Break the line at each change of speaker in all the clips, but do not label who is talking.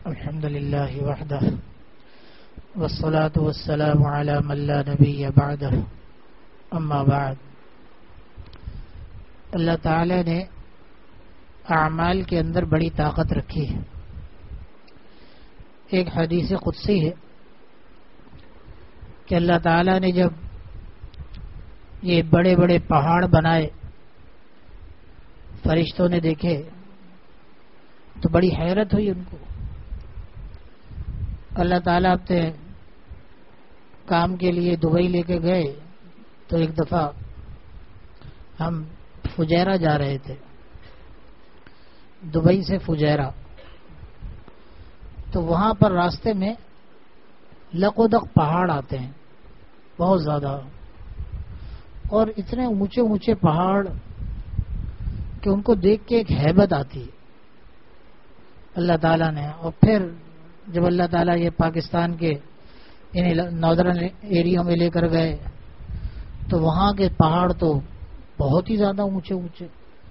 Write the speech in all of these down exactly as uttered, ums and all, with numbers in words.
الحمد لله وحده والصلاة والسلام على من لا نبي بعده اما بعد. اللہ تعالی نے اعمال کے اندر بڑی طاقت رکھی ہے. ایک حدیث قدسی ہے کہ اللہ تعالی نے جب یہ بڑے بڑے پہاڑ بنائے فرشتوں نے دیکھے تو بڑی حیرت ہوئی ان کو. اللہ تعالیٰ اپنے کام کے لیے دبئی لے کے گئے تو ایک دفعہ ہم فجیرہ جا رہے تھے، دبئی سے فجیرہ. تو وہاں پر راستے میں لقودق پہاڑ آتے ہیں بہت زیادہ، اور اتنے اونچے اونچے پہاڑ کہ ان کو دیکھ کے ایک ہیبت آتی ہے اللہ تعالیٰ نے. اور پھر جب اللہ تعالیٰ یہ پاکستان کے ان ناردرن ایریوں میں لے کر گئے تو وہاں کے پہاڑ تو بہت ہی زیادہ اونچے اونچے،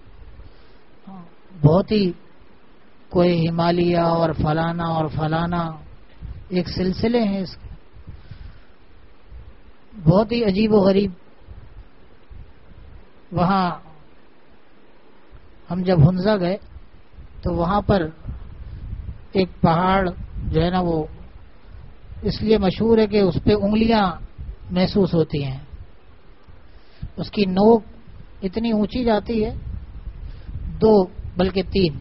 بہت ہی کوئی ہمالیہ اور فلانا اور فلانا ایک سلسلے ہیں اس کے، بہت ہی عجیب و غریب. وہاں ہم جب ہنزا گئے تو وہاں پر ایک پہاڑ جو ہے نا وہ اس لیے مشہور ہے کہ اس پہ انگلیاں محسوس ہوتی ہیں، اس کی نوک اتنی اونچی جاتی ہے، دو بلکہ تین.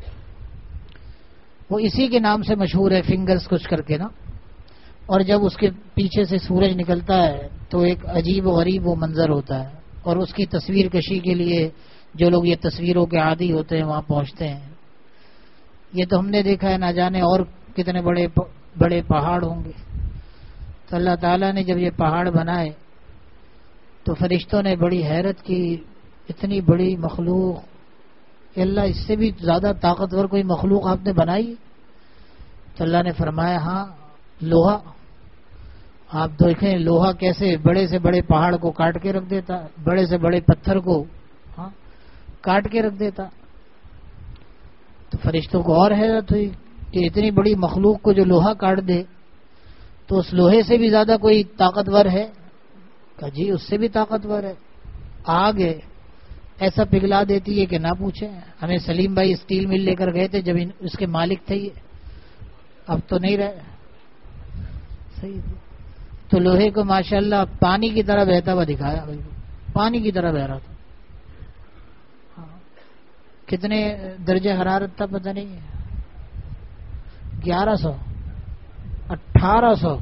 وہ اسی کے نام سے مشہور ہے، فنگرز کچھ کر کے نا. اور جب اس کے پیچھے سے سورج نکلتا ہے تو ایک عجیب و غریب وہ منظر ہوتا ہے، اور اس کی تصویر کشی کے لیے جو لوگ یہ تصویروں کے عادی ہوتے ہیں وہاں پہنچتے ہیں. یہ تو ہم نے دیکھا ہے، نہ جانے اور کتنے بڑے بڑے پہاڑ ہوں گے. تو اللہ تعالیٰ نے جب یہ پہاڑ بنائے تو فرشتوں نے بڑی حیرت کی، اتنی بڑی مخلوق، کہ اللہ اس سے بھی زیادہ طاقتور کوئی مخلوق آپ نے بنائی؟ تو اللہ نے فرمایا ہاں، لوہا. آپ دیکھیں لوہا کیسے بڑے سے بڑے پہاڑ کو کاٹ کے رکھ دیتا، بڑے سے بڑے پتھر کو ہاں کاٹ کے رکھ دیتا. تو فرشتوں کو اور حیرت ہوئی کہ اتنی بڑی مخلوق کو جو لوہا کاٹ دے تو اس لوہے سے بھی زیادہ کوئی طاقتور ہے؟ کہ جی اس سے بھی طاقتور ہے. آگ ہے ایسا پگھلا دیتی ہے کہ نہ پوچھیں. ہمیں سلیم بھائی اسٹیل مل لے کر گئے تھے جب اس کے مالک تھے، یہ اب تو نہیں رہے. صحیح. تو لوہے کو ماشاءاللہ پانی کی طرح بہتا ہوا دکھایا، پانی کی طرح بہ رہا تھا. کتنے درجہ حرارت تھا پتہ نہیں، گیارہ سو اٹھارہ سو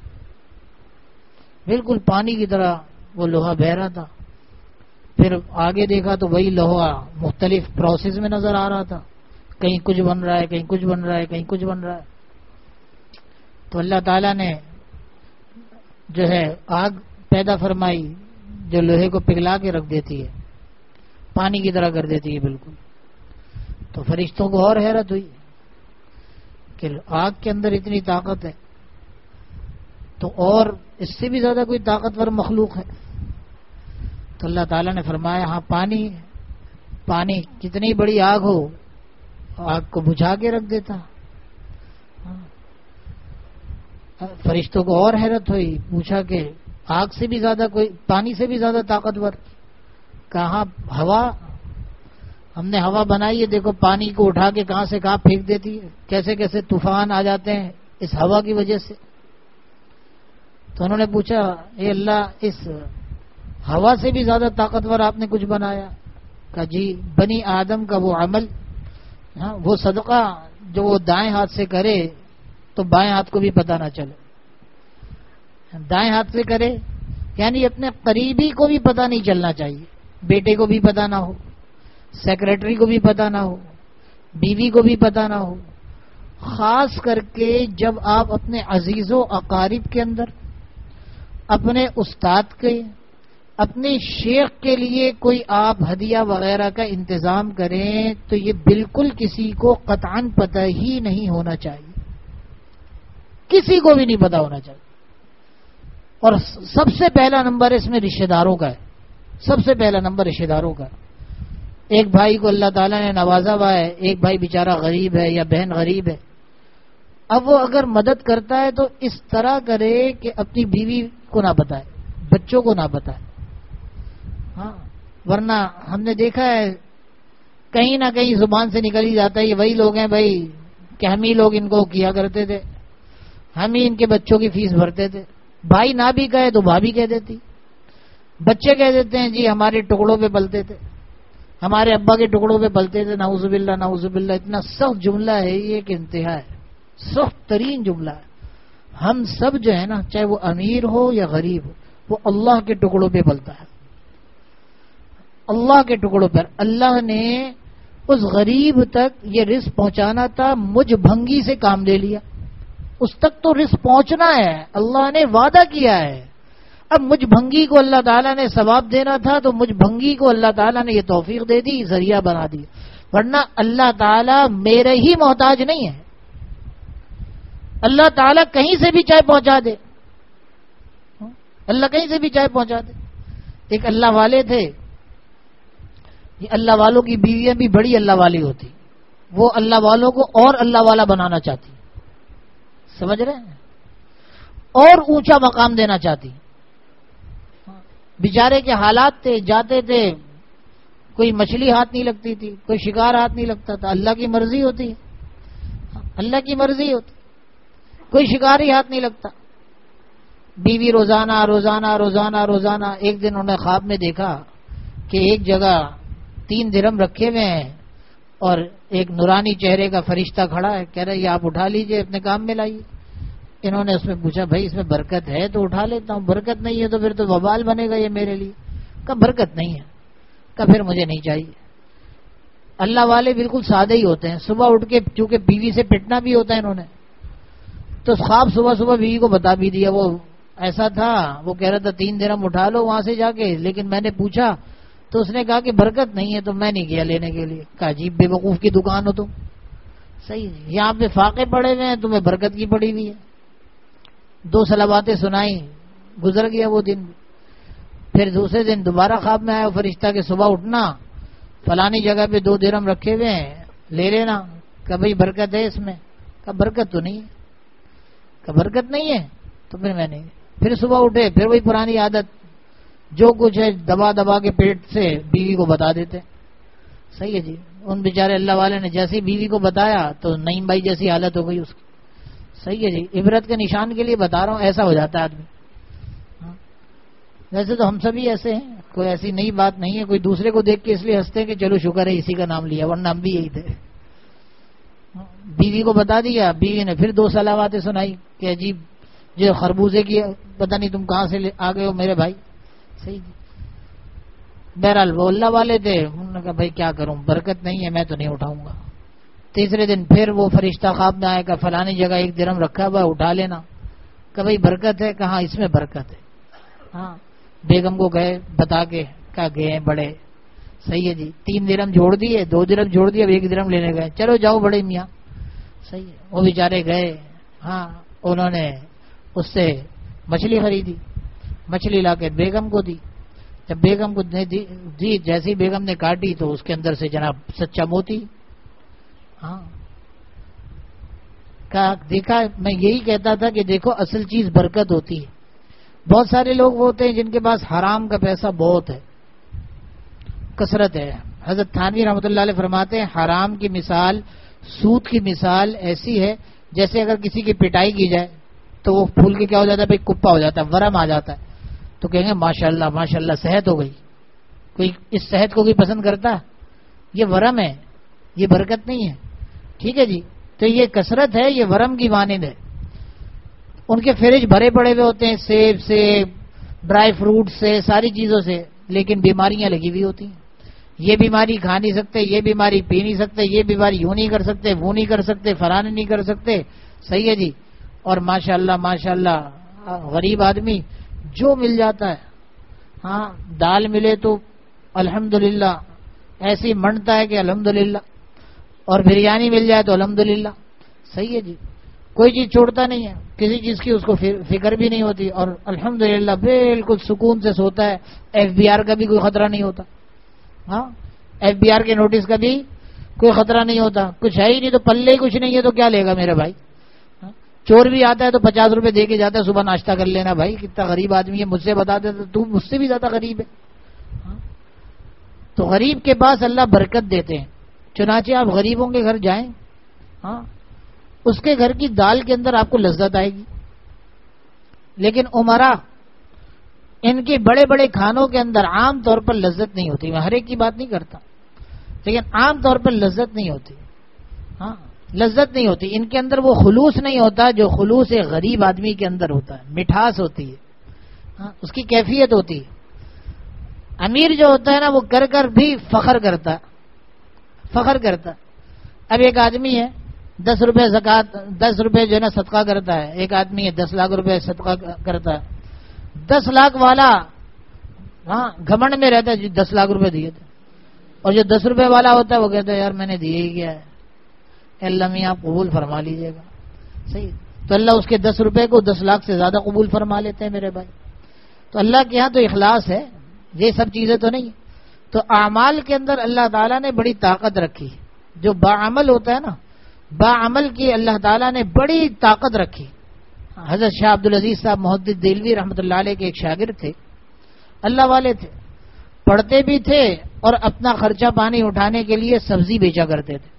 بالکل پانی کی طرح وہ لوہا بہ رہا تھا. پھر آگے دیکھا تو وہی لوہا مختلف پروسیس میں نظر آ رہا تھا، کہیں کچھ بن رہا ہے، کہیں کچھ بن رہا ہے، کہیں کچھ بن رہا ہے. تو اللہ تعالیٰ نے جو ہے آگ پیدا فرمائی جو لوہے کو پگھلا کے رکھ دیتی ہے، پانی کی طرح کر دیتی ہے بالکل. تو فرشتوں کو اور حیرت ہوئی کہ آگ کے اندر اتنی طاقت ہے تو اور اس سے بھی زیادہ کوئی طاقتور مخلوق ہے. تو اللہ تعالیٰ نے فرمایا ہاں پانی، پانی کتنی بڑی آگ ہو آگ کو بجھا کے رکھ دیتا. فرشتوں کو اور حیرت ہوئی، پوچھا کہ آگ سے بھی زیادہ کوئی، پانی سے بھی زیادہ طاقتور؟ کہاں ہوا، ہم نے ہوا بنائی ہے، دیکھو پانی کو اٹھا کے کہاں سے کہاں پھینک دیتی ہے، کیسے کیسے طوفان آ جاتے ہیں اس ہوا کی وجہ سے. تو انہوں نے پوچھا اے اللہ اس ہوا سے بھی زیادہ طاقتور آپ نے کچھ بنایا؟ کہا جی بنی آدم کا وہ عمل، ہاں وہ صدقہ جو وہ دائیں ہاتھ سے کرے تو بائیں ہاتھ کو بھی پتہ نہ چلے، دائیں ہاتھ سے کرے یعنی اپنے قریبی کو بھی پتہ نہیں چلنا چاہیے، بیٹے کو بھی پتہ نہ ہو، سیکرٹری کو بھی پتہ نہ ہو، بیوی کو بھی پتہ نہ ہو. خاص کر کے جب آپ اپنے عزیز و اقارب کے اندر، اپنے استاد کے، اپنے شیخ کے لیے کوئی آپ ہدیہ وغیرہ کا انتظام کریں تو یہ بالکل کسی کو قطعاً پتہ ہی نہیں ہونا چاہیے، کسی کو بھی نہیں پتہ ہونا چاہیے. اور سب سے پہلا نمبر اس میں رشتہ داروں کا ہے، سب سے پہلا نمبر رشتہ داروں کا. ایک بھائی کو اللہ تعالیٰ نے نوازا ہوا ہے، ایک بھائی بیچارہ غریب ہے یا بہن غریب ہے، اب وہ اگر مدد کرتا ہے تو اس طرح کرے کہ اپنی بیوی کو نہ بتائے، بچوں کو نہ بتائے. ہاں ورنہ ہم نے دیکھا ہے کہیں نہ کہیں زبان سے نکل ہی جاتا ہے یہ وہی لوگ ہیں بھائی کہ ہم ہی لوگ ان کو کیا کرتے تھے، ہم ہی ان کے بچوں کی فیس بھرتے تھے. بھائی نہ بھی کہے تو بھابھی کہہ دیتی، بچے کہہ دیتے ہیں جی ہمارے ٹکڑوں پہ پلتے تھے، ہمارے ابا کے ٹکڑوں پہ پلتے تھے. نعوذ باللہ نعوذ باللہ. اتنا سخت جملہ ہے یہ کہ انتہا ہے، سخت ترین جملہ ہے. ہم سب جو ہے نا چاہے وہ امیر ہو یا غریب ہو وہ اللہ کے ٹکڑوں پہ پلتا ہے، اللہ کے ٹکڑوں پر. اللہ نے اس غریب تک یہ رزق پہنچانا تھا، مجھ بھنگی سے کام لے لیا. اس تک تو رزق پہنچنا ہے، اللہ نے وعدہ کیا ہے. اب مجھ بھنگی کو اللہ تعالیٰ نے ثواب دینا تھا تو مجھ بھنگی کو اللہ تعالیٰ نے یہ توفیق دے دی، ذریعہ بنا دی. ورنہ اللہ تعالیٰ میرے ہی محتاج نہیں ہے، اللہ تعالیٰ کہیں سے بھی چاہے پہنچا دے، اللہ کہیں سے بھی چاہے پہنچا دے. ایک اللہ والے تھے، یہ اللہ والوں کی بیویاں بھی بڑی اللہ والی ہوتی، وہ اللہ والوں کو اور اللہ والا بنانا چاہتی، سمجھ رہے ہیں، اور اونچا مقام دینا چاہتی. بیچارے کے حالات تھے، جاتے تھے کوئی مچھلی ہاتھ نہیں لگتی تھی، کوئی شکار ہاتھ نہیں لگتا تھا. اللہ کی مرضی ہوتی ہے، اللہ کی مرضی ہوتی، کوئی شکار ہی ہاتھ نہیں لگتا. بیوی روزانہ روزانہ روزانہ روزانہ ایک دن انہوں نے خواب میں دیکھا کہ ایک جگہ تین درہم رکھے ہوئے ہیں اور ایک نورانی چہرے کا فرشتہ کھڑا ہے، کہہ رہا ہے یہ آپ اٹھا لیجئے اپنے کام میں لائیے. انہوں نے اس میں پوچھا بھائی اس میں برکت ہے تو اٹھا لیتا ہوں، برکت نہیں ہے تو پھر تو وبال بنے گا یہ میرے لیے. کہا برکت نہیں ہے، کہا پھر مجھے نہیں چاہیے. اللہ والے بالکل سادے ہی ہوتے ہیں. صبح اٹھ کے چونکہ بیوی سے پٹنا بھی ہوتا ہے انہوں نے، تو خواب صبح صبح بیوی کو بتا بھی دیا. وہ ایسا تھا، وہ کہہ رہا تھا تین درہم اٹھا لو وہاں سے جا کے، لیکن میں نے پوچھا تو اس نے کہا کہ برکت نہیں ہے تو میں نہیں گیا لینے کے لیے. کہا عجیب بے وقوف کی دکان ہو تم. صحیح ہے، یہاں پہ فاقے پڑے ہوئے ہیں، تمہیں برکت کی پڑی ہوئی ہے. دو صلواتیں سنائی، گزر گیا وہ دن. پھر دوسرے دن دوبارہ خواب میں آیا فرشتہ کہ صبح اٹھنا، فلانی جگہ پہ دو درہم رکھے ہوئے ہیں لے لینا. کہ بھائی برکت ہے اس میں؟ کہ برکت تو نہیں ہے. کہ برکت نہیں ہے تو پھر میں نہیں. پھر صبح اٹھے، پھر وہی پرانی عادت، جو کچھ ہے دبا دبا کے پیٹ سے بیوی کو بتا دیتے. صحیح ہے جی. ان بیچارے اللہ والے نے جیسے بیوی کو بتایا تو نعیم بھائی جیسی حالت ہو گئی اس کی. صحیح ہے جی. عبرت کے نشان کے لیے بتا رہا ہوں، ایسا ہو جاتا ہے آدمی. ویسے تو ہم سبھی ایسے ہیں، کوئی ایسی نئی بات نہیں ہے. کوئی دوسرے کو دیکھ کے اس لیے ہنستے ہیں کہ چلو شکر ہے اسی کا نام لیا، ورنہ ہم بھی یہی تھے. بیوی کو بتا دیا، بیوی نے پھر دو صلواتیں سنائی کہ عجیب جو خربوزے کی پتہ نہیں تم کہاں سے آ گئے ہو میرے بھائی. صحیح جی. بہرحال وہ اللہ والے تھے، انہوں نے کہا بھائی کیا کروں، برکت نہیں ہے میں تو نہیں اٹھاؤں گا. تیسرے دن پھر وہ فرشتہ خواب میں آئے گا فلانی جگہ ایک درہم رکھا ہوا اٹھا لینا. کہ بھائی برکت ہے؟ کہاں اس میں برکت ہے. ہاں بیگم کو گئے بتا کے، کہا گئے ہیں بڑے. صحیح ہے جی. تین درہم جوڑ دیے، دو درہم جوڑ دیے، اب ایک درہم لینے گئے. چلو جاؤ بڑے میاں. صحیح ہے. وہ بیچارے گئے، ہاں انہوں نے اس سے مچھلی خریدی، مچھلی لا کے بیگم کو دی. جب بیگم کو دی، جیسی بیگم نے کاٹی تو اس کے اندر سے جناب سچا موتی. ہاں کہا دیکھا، میں یہی کہتا تھا کہ دیکھو اصل چیز برکت ہوتی ہے. بہت سارے لوگ ہوتے ہیں جن کے پاس حرام کا پیسہ بہت ہے، کثرت ہے. حضرت تھانوی رحمۃ اللہ علیہ فرماتے ہیں حرام کی مثال، سود کی مثال ایسی ہے جیسے اگر کسی کی پٹائی کی جائے تو وہ پھول کے کیا ہو جاتا ہے بھائی، کپا ہو جاتا ہے، ورم آ جاتا ہے. تو کہیں گے ماشاء اللہ ماشاء اللہ صحت ہو گئی. کوئی اس صحت کو کوئی پسند کرتا؟ یہ ورم ہے، یہ برکت نہیں ہے. ٹھیک ہے جی. تو یہ کثرت ہے، یہ ورم کی مانند ہے. ان کے فریج بھرے پڑے ہوئے ہوتے ہیں سیب سے، ڈرائی فروٹ سے، ساری چیزوں سے، لیکن بیماریاں لگی ہوئی ہوتی ہیں. یہ بیماری کھا نہیں سکتے، یہ بیماری پی نہیں سکتے، یہ بیماری یوں نہیں کر سکتے، وہ نہیں کر سکتے، فلاں نہیں کر سکتے. صحیح ہے جی. اور ماشاء اللہ ماشاء اللہ غریب آدمی جو مل جاتا ہے، ہاں دال ملے تو الحمدللہ ایسی منڈتا ہے کہ الحمدللہ، اور بریانی مل جائے تو الحمدللہ. صحیح ہے جی. کوئی چیز چھوڑتا نہیں ہے، کسی چیز کی اس کو فکر بھی نہیں ہوتی، اور الحمدللہ بالکل سکون سے سوتا ہے. ایف بی آر کا بھی کوئی خطرہ نہیں ہوتا. ہاں ایف بی آر کے نوٹس کا بھی کوئی خطرہ نہیں ہوتا. کچھ ہے ہی نہیں تو پلے ہی کچھ نہیں ہے تو کیا لے گا میرے بھائی. چور بھی آتا ہے تو پچاس روپے دے کے جاتا ہے صبح ناشتہ کر لینا. بھائی کتنا غریب آدمی ہے, مجھ سے بتا دے تو تو مجھ سے بھی زیادہ غریب ہے. تو غریب کے پاس اللہ برکت دیتے ہیں. چنانچہ آپ غریبوں کے گھر جائیں, ہاں اس کے گھر کی دال کے اندر آپ کو لذت آئے گی. لیکن عمرا ان کے بڑے بڑے کھانوں کے اندر عام طور پر لذت نہیں ہوتی. میں ہر ایک کی بات نہیں کرتا, لیکن عام طور پر لذت نہیں ہوتی. ہاں لذت نہیں ہوتی ان کے اندر. وہ خلوص نہیں ہوتا جو خلوص ایک غریب آدمی کے اندر ہوتا ہے. مٹھاس ہوتی ہے, ہاں اس کی کیفیت ہوتی ہے. امیر جو ہوتا ہے نا وہ کر کر بھی فخر کرتا فخر کرتا. اب ایک آدمی ہے دس روپے زکات دس روپے جو ہے نا صدقہ کرتا ہے. ایک آدمی ہے دس لاکھ روپے صدقہ کرتا ہے. دس لاکھ والا ہاں گھمنڈ میں رہتا ہے جو دس لاکھ روپے دیے تھے, اور جو دس روپے والا ہوتا ہے وہ کہتا ہے یار میں نے دیے ہی کیا ہے, اللہ میاں آپ قبول فرما لیجیے گا. صحیح, تو اللہ اس کے دس روپے کو دس لاکھ سے زیادہ قبول فرما لیتے ہیں میرے بھائی. تو اللہ کے یہاں تو اخلاص ہے, یہ سب چیزیں تو نہیں. تو اعمال کے اندر اللہ تعالیٰ نے بڑی طاقت رکھی. جو باعمل ہوتا ہے نا, باعمل کی اللہ تعالیٰ نے بڑی طاقت رکھی. حضرت شاہ عبدالعزیز صاحب محدث دہلوی رحمۃ اللہ علیہ کے ایک شاگرد تھے, اللہ والے تھے, پڑھتے بھی تھے اور اپنا خرچہ پانی اٹھانے کے لیے سبزی بیچا کرتے تھے.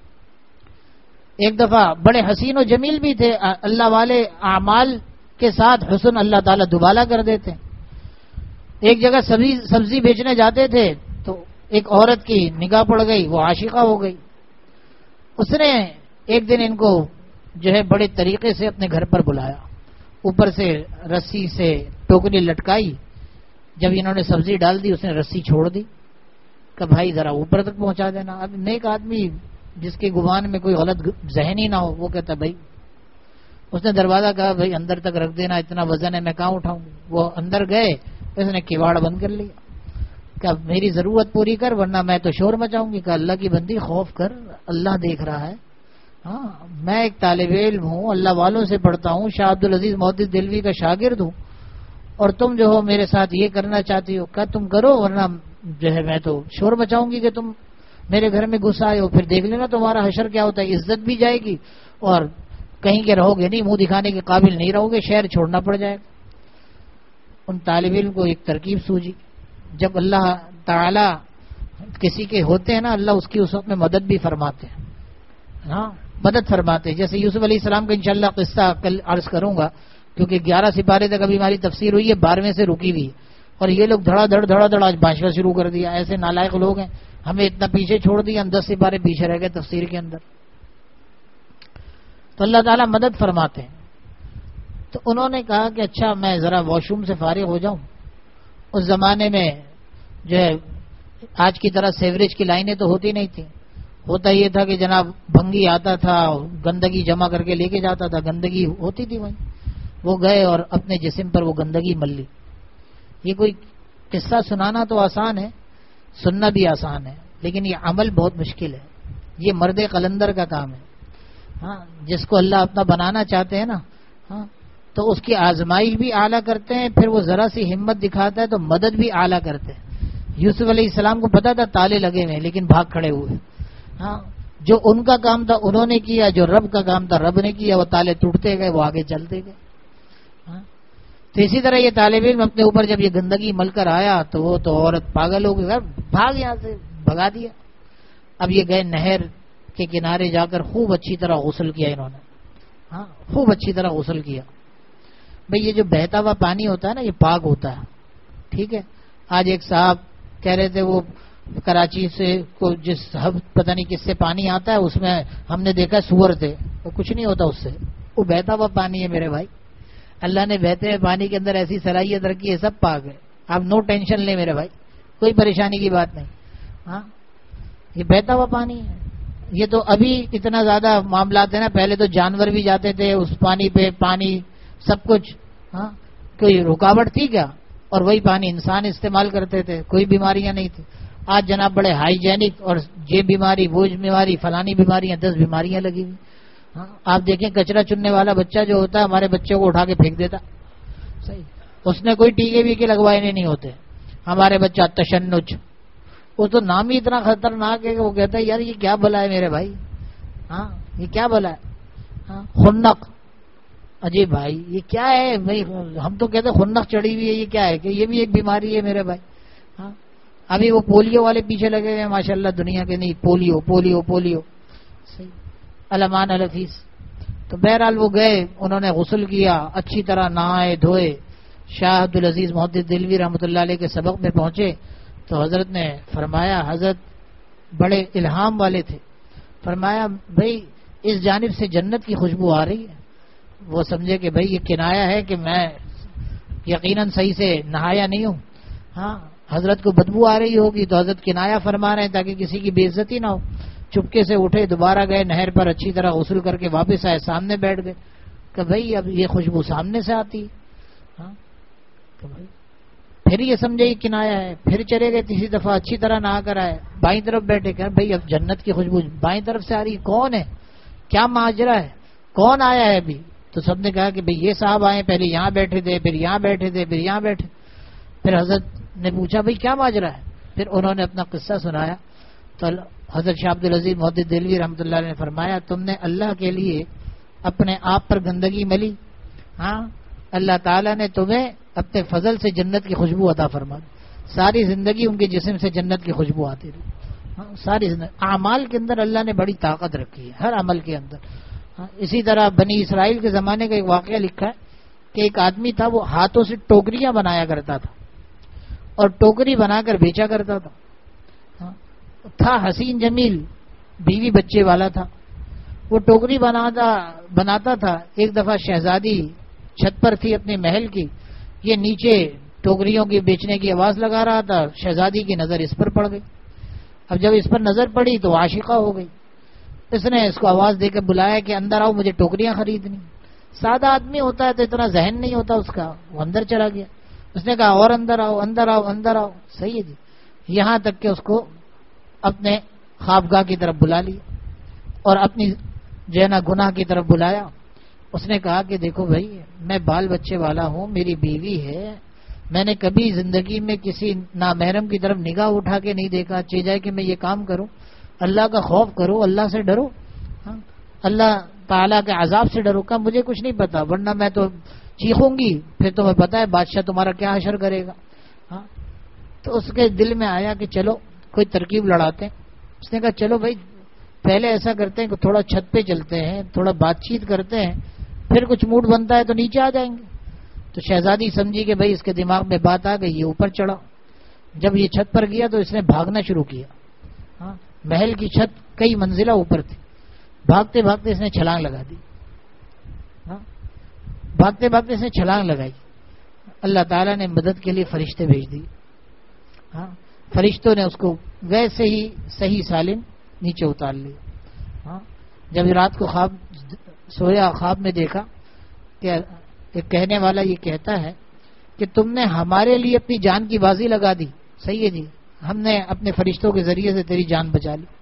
ایک دفعہ بڑے حسین و جمیل بھی تھے, اللہ والے اعمال کے ساتھ حسن اللہ تعالیٰ دوبالا کر دیتے. ایک جگہ سبزی سبزی بیچنے جاتے تھے تو ایک عورت کی نگاہ پڑ گئی, وہ عاشقہ ہو گئی. اس نے ایک دن ان کو جو ہے بڑے طریقے سے اپنے گھر پر بلایا, اوپر سے رسی سے ٹوکری لٹکائی. جب انہوں نے سبزی ڈال دی اس نے رسی چھوڑ دی, کہ بھائی ذرا اوپر تک پہنچا دینا. اب نیک آدمی جس کے گمان میں کوئی غلط ذہن ہی نہ ہو وہ کہتا بھائی. اس نے دروازہ کہا بھائی اندر تک رکھ دینا, اتنا وزن ہے میں کہاں اٹھاؤں. وہ اندر گئے, اس نے کواڑ بند کر لیا, کہ میری ضرورت پوری کر ورنہ میں تو شور مچاؤں گی. کہ اللہ کی بندی خوف کر, اللہ دیکھ رہا ہے. ہاں میں ایک طالب علم ہوں, اللہ والوں سے پڑھتا ہوں, شاہ عبدالعزیز محدث دہلوی کا شاگرد ہوں, اور تم جو ہو میرے ساتھ یہ کرنا چاہتی ہو, کہ تم کرو ورنہ جو ہے میں تو شور مچاؤں گی کہ تم میرے گھر میں گھس آئے ہو. پھر دیکھ لینا تمہارا حشر کیا ہوتا ہے, عزت بھی جائے گی اور کہیں کے رہو گے نہیں, منہ دکھانے کے قابل نہیں رہو گے, شہر چھوڑنا پڑ جائے گا. ان طالب علم کو ایک ترکیب سوجی. جب اللہ تعالی کسی کے ہوتے ہیں نا, اللہ اس کی اس وقت میں مدد بھی فرماتے ہیں. ہاں مدد فرماتے ہیں. جیسے یوسف علیہ السلام کا انشاءاللہ قصہ کل عرض کروں گا, کیونکہ گیارہ سپارے تک ابھی ہماری تفسیر ہوئی ہے, بارہویں سے رکی ہوئی ہے, اور یہ لوگ دھڑا دھڑ دھڑا دھڑ آج بانچواں شروع کر دیا. ایسے نالائق لوگ ہیں, ہمیں اتنا پیچھے چھوڑ دیا, ہم دس سپارے پیچھے رہ گئے تفسیر کے اندر. تو اللہ تعالیٰ مدد فرماتے ہیں. تو انہوں نے کہا کہ اچھا میں ذرا واش روم سے فارغ ہو جاؤں. اس زمانے میں جو ہے آج کی طرح سیوریج کی لائنیں تو ہوتی نہیں تھیں. ہوتا یہ تھا کہ جناب بھنگی آتا تھا, گندگی جمع کر کے لے کے جاتا تھا, گندگی ہوتی تھی وہیں. وہ گئے اور اپنے جسم پر وہ گندگی مل لی. یہ کوئی قصہ سنانا تو آسان ہے, سننا بھی آسان ہے, لیکن یہ عمل بہت مشکل ہے. یہ مرد قلندر کا کام ہے. ہاں جس کو اللہ اپنا بنانا چاہتے ہیں نا, ہاں تو اس کی آزمائش بھی اعلیٰ کرتے ہیں, پھر وہ ذرا سی ہمت دکھاتا ہے تو مدد بھی اعلیٰ کرتے ہیں. یوسف علیہ السلام کو پتا تھا تالے لگے ہوئے, لیکن بھاگ کھڑے ہوئے. ہاں جو ان کا کام تھا انہوں نے کیا, جو رب کا کام تھا رب نے کیا. وہ تالے ٹوٹتے گئے, وہ آگے چلتے گئے. ہاں تو اسی طرح یہ طالب علم اپنے اوپر جب یہ گندگی مل کر آیا تو وہ تو عورت پاگل ہو گئی, بھاگ یہاں سے, بھگا دیا. اب یہ گئے نہر کے کنارے جا کر خوب اچھی طرح غسل کیا انہوں نے. ہاں خوب اچھی طرح غسل کیا. بھئی یہ جو بہتا ہوا پانی ہوتا ہے نا, یہ پاک ہوتا ہے. ٹھیک ہے. آج ایک صاحب کہہ رہے تھے وہ کراچی سے کو جس پتہ نہیں کس سے پانی آتا ہے, اس میں ہم نے دیکھا سور تھے. وہ کچھ نہیں ہوتا اس سے, وہ بہتا ہوا پانی ہے میرے بھائی. اللہ نے بہتے ہوئے پانی کے اندر ایسی صلاحیت رکھی ہے, سب پاک ہے. آپ نو ٹینشن لیں میرے بھائی, کوئی پریشانی کی بات نہیں. ہاں یہ بہتا ہوا پانی ہے. یہ تو ابھی اتنا زیادہ معاملات ہیں نا, پہلے تو جانور بھی جاتے تھے اس پانی پہ, پانی سب کچھ. ہاں کوئی رکاوٹ تھی کیا؟ اور وہی پانی انسان استعمال کرتے تھے, کوئی بیماریاں نہیں تھی. آج جناب بڑے ہائیجینک, اور یہ بیماری وہ بیماری فلانی بیماریاں, دس بیماریاں لگی ہوئی. ہاں آپ دیکھیں کچرا چننے والا بچہ جو ہوتا ہے ہمارے بچے کو اٹھا کے پھینک دیتا. صحیح, اس نے کوئی ٹیکے ویکے لگوائے نہیں ہوتے. ہمارے بچہ تشنج, وہ تو نام ہی اتنا خطرناک ہے کہ وہ کہتا ہے یار یہ کیا بلا ہے میرے بھائی. ہاں یہ کیا بلا ہے. ہاں خنق, اجے بھائی یہ کیا ہے بھائی؟ ہم تو کہتے خنک چڑھی ہوئی ہے، یہ کیا ہے؟ کہ یہ بھی ایک بیماری ہے میرے بھائی. ہاں ابھی وہ پولیو والے پیچھے لگے ہوئے ہیں ماشاء اللہ دنیا کے. نہیں پولیو پولیو پولیو صحیح علمان الفیس. تو بہرحال وہ گئے، انہوں نے غسل کیا، اچھی طرح نہائے دھوئے. شاہ عبدالعزیز محدث دہلوی رحمۃ اللہ علیہ کے سبق میں پہنچے تو حضرت نے فرمایا، حضرت بڑے الہام والے تھے، فرمایا بھائی اس جانب سے جنت کی خوشبو آ رہی ہے. وہ سمجھے کہ بھائی یہ کنایا ہے کہ میں یقیناً صحیح سے نہایا نہیں ہوں. ہاں حضرت کو بدبو آ رہی ہوگی تو حضرت کنایا فرما رہے ہیں تاکہ کسی کی بے عزتی نہ ہو. چپکے سے اٹھے، دوبارہ گئے نہر پر، اچھی طرح غسل کر کے واپس آئے، سامنے بیٹھ گئے کہ بھائی اب یہ خوشبو سامنے سے آتی ہے. ہاں کہ بھائی پھر یہ سمجھے یہ کنایا ہے. پھر چلے گئے تیسری دفعہ، اچھی طرح نہا کر آئے، بائیں طرف بیٹھے کہ بھائی اب جنت کی خوشبو بائیں طرف سے آ رہی، کون ہے؟ کیا ماجرا ہے؟ کون آیا ہے ابھی؟ تو سب نے کہا کہ بھئی یہ صاحب آئے، پہلے یہاں بیٹھے تھے، پھر یہاں بیٹھے تھے، پھر یہاں بیٹھے. پھر حضرت نے پوچھا بھئی کیا ماجرا ہے؟ پھر انہوں نے اپنا قصہ سنایا. تو حضرت شاہ عبدالعزیز محدث دہلوی رحمۃ اللہ علیہ نے فرمایا تم نے اللہ کے لیے اپنے آپ پر گندگی ملی، ہاں اللہ تعالیٰ نے تمہیں اپنے فضل سے جنت کی خوشبو عطا فرما دی. ساری زندگی ان کے جسم سے جنت کی خوشبو آتی رہی. ہاں ساری زندگی اعمال کے اندر اللہ نے بڑی طاقت رکھی ہے، ہر عمل کے اندر. ہاں اسی طرح بنی اسرائیل کے زمانے کا ایک واقعہ لکھا ہے کہ ایک آدمی تھا، وہ ہاتھوں سے ٹوکریاں بنایا کرتا تھا اور ٹوکری بنا کر بیچا کرتا تھا. تھا حسین جمیل، بیوی بچے والا تھا. وہ ٹوکری بناتا بناتا تھا. ایک دفعہ شہزادی چھت پر تھی اپنے محل کی، یہ نیچے ٹوکریوں کی بیچنے کی آواز لگا رہا تھا. شہزادی کی نظر اس پر پڑ گئی. اب جب اس پر نظر پڑی تو عاشقہ ہو گئی. اس نے اس کو آواز دے کے بلایا کہ اندر آؤ، مجھے ٹوکریاں خریدنی. سادہ آدمی ہوتا ہے تو اتنا ذہن نہیں ہوتا اس کا، وہ اندر چلا گیا. اس نے کہا اور اندر آؤ اندر آؤ اندر آؤ. صحیح ہے جی. یہاں تک کہ اس کو اپنے خوابگاہ کی طرف بلا لیا اور اپنی جو ہے نا گناہ کی طرف بلایا. اس نے کہا کہ دیکھو بھائی میں بال بچے والا ہوں، میری بیوی ہے، میں نے کبھی زندگی میں کسی نامحرم کی طرف نگاہ اٹھا کے نہیں دیکھا. چاہے جائے کہ میں یہ کام کروں، اللہ کا خوف کرو، اللہ سے ڈرو، ہاں اللہ تعالیٰ کے عذاب سے ڈرو. کا مجھے کچھ نہیں پتا، ورنہ میں تو چیخوں گی، پھر تمہیں پتا ہے بادشاہ تمہارا کیا حشر کرے گا. ہاں تو اس کے دل میں آیا کہ چلو کوئی ترکیب لڑاتے ہیں. اس نے کہا چلو بھائی پہلے ایسا کرتے ہیں کہ تھوڑا چھت پہ چلتے ہیں، تھوڑا بات چیت کرتے ہیں، پھر کچھ موڈ بنتا ہے تو نیچے آ جائیں گے. تو شہزادی سمجھی کہ بھائی اس کے دماغ میں بات آ گئی، یہ اوپر چڑھا. جب یہ چھت پر گیا تو اس نے بھاگنا شروع کیا. ہاں محل کی چھت کئی منزلہ اوپر تھی. بھاگتے بھاگتے اس نے چھلانگ لگا دی. ہاں بھاگتے بھاگتے اس نے چھلانگ لگائی. اللہ تعالیٰ نے مدد کے لیے فرشتے بھیج دی. ہاں فرشتوں نے اس کو ویسے ہی صحیح سالم نیچے اتار لیا. ہاں جب رات کو خواب سویا، خواب میں دیکھا کہ ایک کہنے والا یہ کہتا ہے کہ تم نے ہمارے لیے اپنی جان کی بازی لگا دی. صحیح ہے جی، ہم نے اپنے فرشتوں کے ذریعے سے تیری جان بچا لی.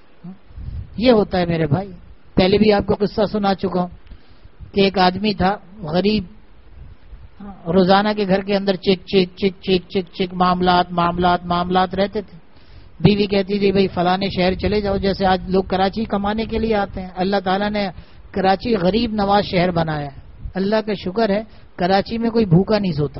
یہ ہوتا ہے میرے بھائی. پہلے بھی آپ کو قصہ سنا چکا ہوں کہ ایک آدمی تھا غریب، روزانہ کے گھر کے اندر چک چک چک چک چک چک معاملات معاملات معاملات رہتے تھے. بیوی کہتی تھی بھئی فلانے شہر چلے جاؤ، جیسے آج لوگ کراچی کمانے کے لیے آتے ہیں. اللہ تعالیٰ نے کراچی غریب نواز شہر بنایا ہے. اللہ کا شکر ہے کراچی میں کوئی بھوکا نہیں سوتا.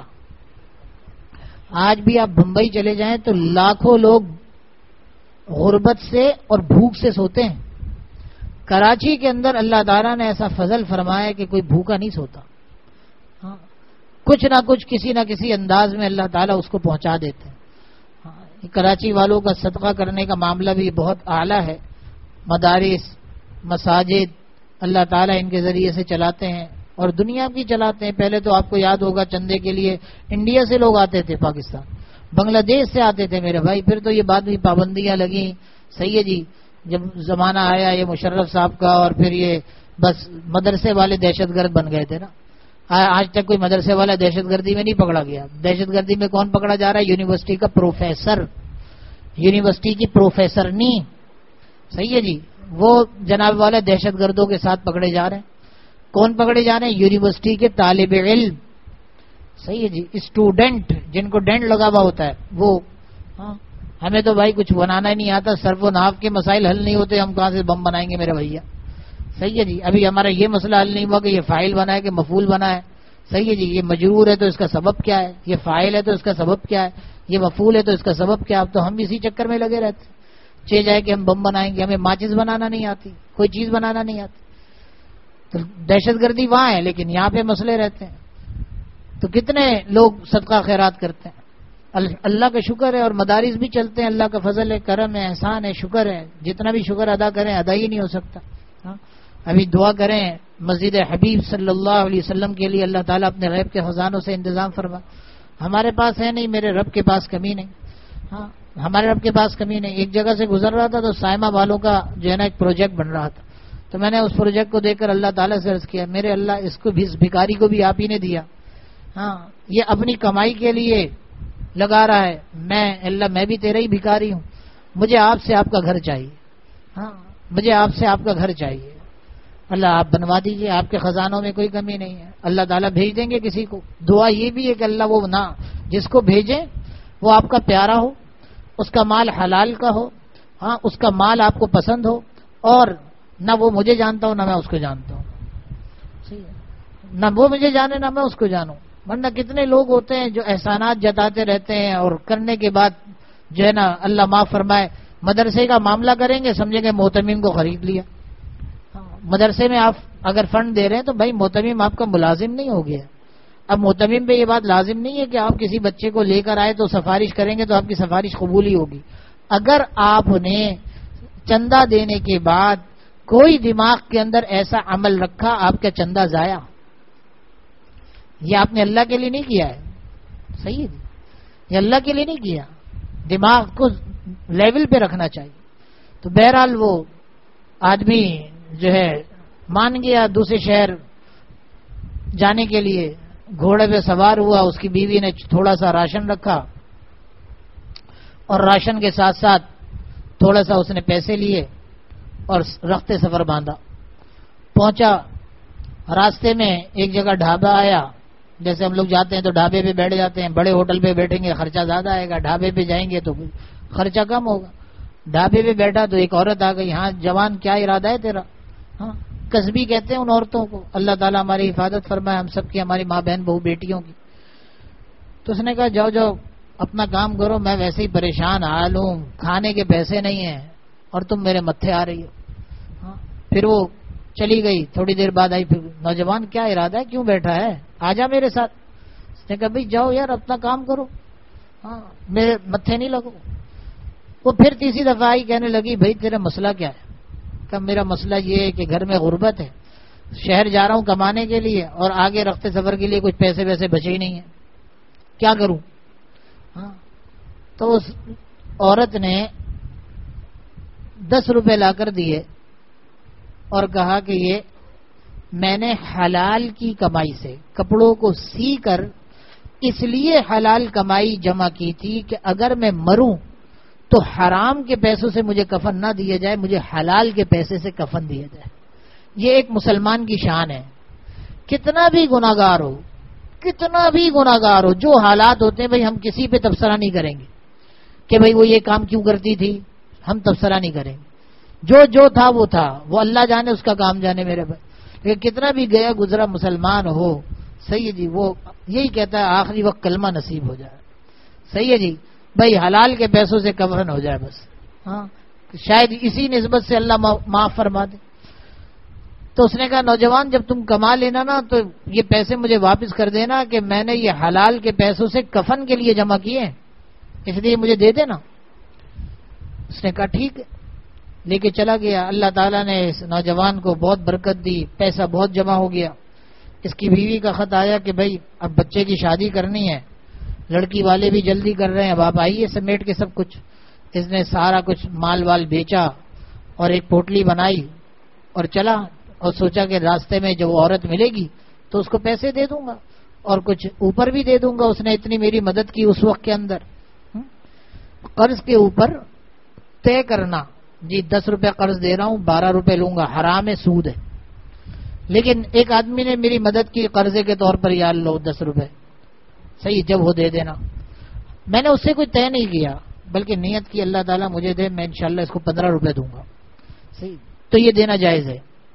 آج بھی آپ بمبئی چلے جائیں تو لاکھوں لوگ غربت سے اور بھوک سے سوتے ہیں. کراچی کے اندر اللہ تعالیٰ نے ایسا فضل فرمایا کہ کوئی بھوکا نہیں سوتا. ہاں کچھ نہ کچھ کسی نہ کسی انداز میں اللہ تعالیٰ اس کو پہنچا دیتے ہیں. کراچی والوں کا صدقہ کرنے کا معاملہ بھی بہت اعلیٰ ہے. مدارس، مساجد اللہ تعالیٰ ان کے ذریعے سے چلاتے ہیں اور دنیا کی چلاتے ہیں. پہلے تو آپ کو یاد ہوگا چندے کے لیے انڈیا سے لوگ آتے تھے، پاکستان، بنگلہ دیش سے آتے تھے میرے بھائی. پھر تو یہ بعد میں پابندیاں لگیں. صحیح ہے جی، جب زمانہ آیا یہ مشرف صاحب کا اور پھر یہ بس مدرسے والے دہشت گرد بن گئے تھے نا. آج تک کوئی مدرسے والا دہشت گردی میں نہیں پکڑا گیا. دہشت گردی میں کون پکڑا جا رہا ہے؟ یونیورسٹی کا پروفیسر، یونیورسٹی کی پروفیسر نہیں. صحیح ہے جی، وہ جناب والے دہشت گردوں کے ساتھ پکڑے جا رہے ہیں. کون پکڑے جا رہے ہیں؟ یونیورسٹی کے طالب علم. صحیح ہے جی، اسٹوڈنٹ جن کو ڈینٹ لگا ہوا ہوتا ہے وہ. ہاں ہمیں تو بھائی کچھ بنانا ہی نہیں آتا، صرف و نحو کے مسائل حل نہیں ہوتے، ہم کہاں سے بم بنائیں گے میرے بھیا. صحیح ہے جی. ابھی ہمارا یہ مسئلہ حل نہیں ہوا کہ یہ فاعل بنا ہے کہ مفعول بنا ہے. صحیح ہے جی. یہ مجرور ہے تو اس کا سبب کیا ہے, یہ فاعل ہے تو اس کا سبب کیا ہے, یہ مفعول ہے تو اس کا سبب کیا ہے. اب تو ہم اسی چکر میں لگے رہتے ہیں. چہ جائے کہ ہم بم بنائیں گے, ہمیں ماچس بنانا نہیں آتی, کوئی چیز بنانا نہیں آتی. تو دہشت گردی وہاں ہے لیکن یہاں پہ مسئلے رہتے ہیں. تو کتنے لوگ صدقہ خیرات کرتے ہیں, اللہ کا شکر ہے, اور مدارس بھی چلتے ہیں, اللہ کا فضل ہے, کرم ہے, احسان ہے, شکر ہے. جتنا بھی شکر ادا کریں ادا ہی نہیں ہو سکتا. ہاں ابھی دعا کریں مسجد حبیب صلی اللہ علیہ وسلم کے لیے, اللہ تعالیٰ اپنے غیب کے خزانوں سے انتظام فرما. ہمارے پاس ہے نہیں, میرے رب کے پاس کمی نہیں. ہاں ہمارے رب کے پاس کمی نہیں. ایک جگہ سے گزر رہا تھا تو سائمہ والوں کا جو ہے نا ایک پروجیکٹ بن رہا تھا, تو میں نے اس پروجیکٹ کو دیکھ کر اللہ تعالیٰ سے عرض کیا, میرے اللہ اس کو بھی, اس بھکاری کو بھی آپ ہی نے دیا. ہاں یہ اپنی کمائی کے لیے لگا رہا ہے, میں اللہ میں بھی تیرا ہی بھکاری ہوں, مجھے آپ سے آپ کا گھر چاہیے. ہاں مجھے آپ سے آپ کا گھر چاہیے, اللہ آپ بنوا دیجئے, آپ کے خزانوں میں کوئی کمی نہیں ہے. اللہ تعالیٰ بھیج دیں گے کسی کو. دعا یہ بھی ہے کہ اللہ وہ نہ جس کو بھیجیں وہ آپ کا پیارا ہو, اس کا مال حلال کا ہو, ہاں اس کا مال آپ کو پسند ہو, اور نہ وہ مجھے جانتا ہوں نہ میں اس کو جانتا ہوں. صحیح ہے, نہ وہ مجھے جانے نہ میں اس کو جانوں. ورنہ کتنے لوگ ہوتے ہیں جو احسانات جتاتے رہتے ہیں اور کرنے کے بعد جو ہے نا اللہ معاف فرمائے مدرسے کا معاملہ کریں گے, سمجھیں گے محتمم کو خرید لیا. مدرسے میں آپ اگر فنڈ دے رہے ہیں تو بھائی محتمم آپ کا ملازم نہیں ہو گیا. اب محتمم پہ یہ بات لازم نہیں ہے کہ آپ کسی بچے کو لے کر آئے تو سفارش کریں گے تو آپ کی سفارش قبول ہی ہوگی. اگر آپ نے چندہ دینے کے بعد کوئی دماغ کے اندر ایسا عمل رکھا, آپ کا چندہ ضائع, یہ آپ نے اللہ کے لیے نہیں کیا ہے. صحیح ہے, یہ اللہ کے لیے نہیں کیا, دماغ کو لیول پہ رکھنا چاہیے. تو بہرحال وہ آدمی جو ہے مان گیا دوسرے شہر جانے کے لیے, گھوڑے پہ سوار ہوا, اس کی بیوی نے تھوڑا سا راشن رکھا اور راشن کے ساتھ ساتھ تھوڑا سا اس نے پیسے لیے اور رخت سفر باندھا. پہنچا, راستے میں ایک جگہ ڈھابا آیا, جیسے ہم لوگ جاتے ہیں تو ڈھابے پہ بیٹھ جاتے ہیں, بڑے ہوٹل پہ بیٹھیں گے خرچہ زیادہ آئے گا, ڈھابے پہ جائیں گے تو خرچہ کم ہوگا. ڈھابے پہ بیٹھا تو ایک عورت آ گئی, ہاں جوان کیا ارادہ ہے تیرا؟ ہاں قصبی کہتے ہیں ان عورتوں کو, اللہ تعالیٰ ہماری حفاظت فرمائے ہم سب کی, ہماری ماں بہن بہو بیٹیوں کی. تو اس نے کہا جاؤ جاؤ اپنا کام کرو, میں ویسے ہی پریشان حال ہوں, کھانے کے پیسے نہیں ہیں اور تم میرے متھے آ رہی ہو. ہاں پھر وہ چلی گئی. تھوڑی دیر بعد آئی, پھر نوجوان کیا ارادہ ہے, کیوں بیٹھا ہے, آ جا میرے ساتھ. اس نے کہا بھائی جاؤ یار اپنا کام کرو, ہاں میرے متھے نہیں لگو. وہ پھر تیسری دفعہ آئی, کہنے لگی بھائی تیرا مسئلہ کیا ہے؟ کہ میرا مسئلہ یہ ہے کہ گھر میں غربت ہے, شہر جا رہا ہوں کمانے کے لیے اور آگے رخت سفر کے لیے کچھ پیسے ویسے بچے ہی نہیں ہیں, کیا کروں؟ ہاں تو اس عورت نے دس روپے لا کر دیے اور کہا کہ یہ میں نے حلال کی کمائی سے کپڑوں کو سی کر اس لیے حلال کمائی جمع کی تھی کہ اگر میں مروں تو حرام کے پیسوں سے مجھے کفن نہ دیا جائے, مجھے حلال کے پیسے سے کفن دیا جائے. یہ ایک مسلمان کی شان ہے. کتنا بھی گناہگار ہو, کتنا بھی گناہگار ہو, جو حالات ہوتے ہیں بھائی ہم کسی پہ تبصرہ نہیں کریں گے کہ بھائی وہ یہ کام کیوں کرتی تھی, ہم تبصرہ نہیں کریں گے. جو جو تھا وہ تھا, وہ اللہ جانے اس کا کام جانے میرے بھائی. لیکن کتنا بھی گیا گزرا مسلمان ہو, صحیح ہے جی, وہ یہی کہتا ہے آخری وقت کلمہ نصیب ہو جائے. صحیح ہے جی, بھائی حلال کے پیسوں سے کفن ہو جائے بس. ہاں شاید اسی نسبت سے اللہ معاف فرما دے. تو اس نے کہا نوجوان جب تم کما لینا نا تو یہ پیسے مجھے واپس کر دینا کہ میں نے یہ حلال کے پیسوں سے کفن کے لیے جمع کیے, اس لیے مجھے دے دینا. اس نے کہا ٹھیک ہے, لے کے چلا گیا. اللہ تعالیٰ نے اس نوجوان کو بہت برکت دی, پیسہ بہت جمع ہو گیا. اس کی بیوی کا خط آیا کہ بھائی اب بچے کی شادی کرنی ہے, لڑکی والے بھی جلدی کر رہے ہیں, اب آپ آئیے سمیٹ کے سب کچھ. اس نے سارا کچھ مال وال بیچا اور ایک پوٹلی بنائی اور چلا, اور سوچا کہ راستے میں جب وہ عورت ملے گی تو اس کو پیسے دے دوں گا اور کچھ اوپر بھی دے دوں گا, اس نے اتنی میری مدد کی اس وقت کے اندر. قرض کے اوپر طے کرنا, جی دس روپے قرض دے رہا ہوں, بارہ روپے لوں گا, حرام ہے, سود ہے. لیکن ایک آدمی نے میری مدد کی قرضے کے طور پر, یار لو دس روپے, صحیح جب ہو دے دینا. میں نے اس سے کوئی طے نہیں کیا بلکہ نیت کی اللہ تعالیٰ مجھے دے, میں انشاءاللہ اس کو پندرہ روپے دوں گا. صحیح, تو یہ دینا جائز ہے.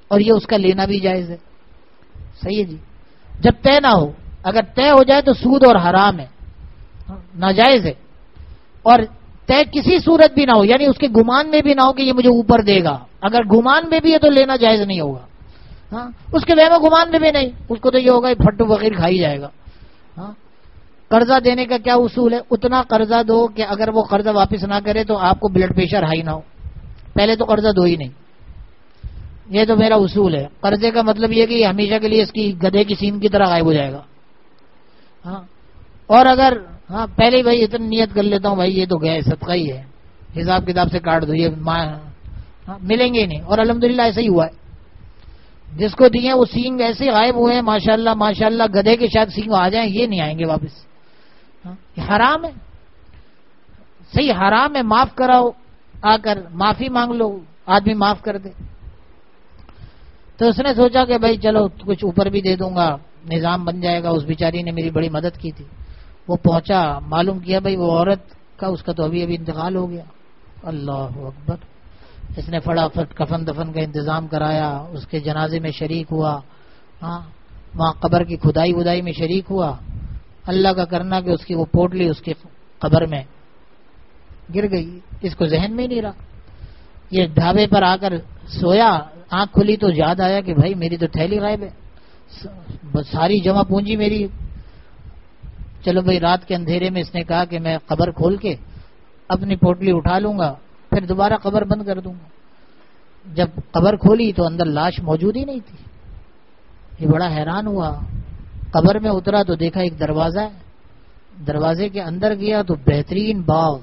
اور یہ اس کا لینا بھی جائز ہے. صحیح ہے جی. جب طے نہ ہو, اگر طے ہو جائے تو سود اور حرام ہے, ناجائز ہے. اور طے کسی صورت بھی نہ ہو, یعنی اس کے گمان میں بھی نہ ہو کہ یہ مجھے اوپر دے گا. اگر گمان میں بھی ہے تو لینا جائز نہیں ہوگا. ہاں, اس کے وہم و گمان میں بھی نہیں, اس کو تو یہ ہوگا پھٹو بغیر کھائی جائے گا. ہاں, قرضہ دینے کا کیا اصول ہے؟ اتنا قرضہ دو کہ اگر وہ قرضہ واپس نہ کرے تو آپ کو بلڈ پریشر ہائی نہ ہو. پہلے تو قرضہ دو ہی نہیں. یہ تو میرا اصول ہے. قرضے کا مطلب یہ کہ ہمیشہ کے لیے اس کی گدھے کی سین کی طرح غائب ہو جائے گا. ہاں, اور اگر ہاں پہلے ہی بھائی اتنی نیت کر لیتا ہوں بھائی یہ تو گئے صدقہ ہی ہے, حساب کتاب سے کاٹ دو, یہ ہاں ملیں گے ہی نہیں. اور الحمدللہ ایسا ہی ہوا ہے. جس کو دیے وہ سینگ ایسے غائب ہوئے ہیں ماشاءاللہ ماشاءاللہ, گدھے کے شاید سینگ آ جائیں, یہ نہیں آئیں گے واپس. یہ حرام ہے. صحیح حرام ہے. معاف کراؤ, آ کر معافی مانگ لو, آدمی معاف کر دے. تو اس نے سوچا کہ بھائی چلو کچھ اوپر بھی دے دوں گا, نظام بن جائے گا. اس بیچاری نے میری بڑی مدد کی تھی. وہ پہنچا, معلوم کیا بھائی وہ عورت کا اس کا تو ابھی ابھی انتقال ہو گیا. اللہ اکبر. اس نے فٹافٹ کفن دفن کا انتظام کرایا, اس کے جنازے میں شریک ہوا. ہاں, وہاں قبر کی کھدائی ودائی میں شریک ہوا. اللہ کا کرنا کہ اس کی وہ پوٹلی اس کی قبر میں گر گئی. اس کو ذہن میں ہی نہیں رہا. یہ ڈھابے پر آ کر سویا, آنکھ کھلی تو یاد آیا کہ بھائی میری تو تھیلی غائب ہے, ساری جمع پونجی میری. چلو بھائی رات کے اندھیرے میں اس نے کہا کہ میں قبر کھول کے اپنی پوٹلی اٹھا لوں گا, پھر دوبارہ قبر بند کر دوں گا. جب قبر کھولی تو اندر لاش موجود ہی نہیں تھی. یہ بڑا حیران ہوا. قبر میں اترا تو دیکھا ایک دروازہ ہے. دروازے کے اندر گیا تو بہترین باغ,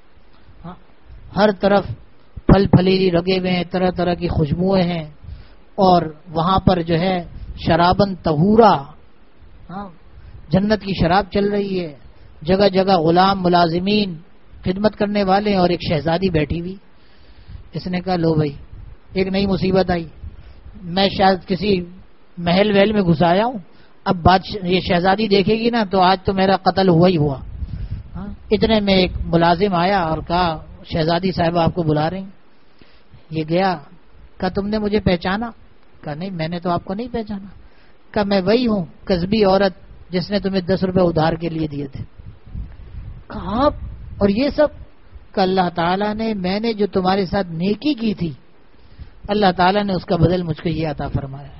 ہر طرف پھل پھلیری لگے ہوئے ہیں, طرح طرح کی خوشبوئیں ہیں. اور وہاں پر جو ہے شرابن طہورا, ہاں جنت کی شراب چل رہی ہے. جگہ جگہ غلام ملازمین خدمت کرنے والے, اور ایک شہزادی بیٹھی ہوئی. اس نے کہا لو بھائی ایک نئی مصیبت آئی. میں شاید کسی محل وحل میں گھس آیا ہوں, اب بات یہ شہزادی دیکھے گی نا تو آج تو میرا قتل ہوا ہی ہوا. ہاں, اتنے میں ایک ملازم آیا اور کہا شہزادی صاحبہ آپ کو بلا رہی ہیں. یہ گیا, کہا تم نے مجھے پہچانا؟ کہا نہیں میں نے تو آپ کو نہیں پہچانا. کہا میں وہی ہوں قصبی عورت جس نے تمہیں دس روپے ادھار کے لیے دیے تھے. کہا آپ اور یہ سب؟ کہ اللہ تعالیٰ نے, میں نے جو تمہارے ساتھ نیکی کی تھی اللہ تعالیٰ نے اس کا بدل مجھ کو یہ عطا فرمایا.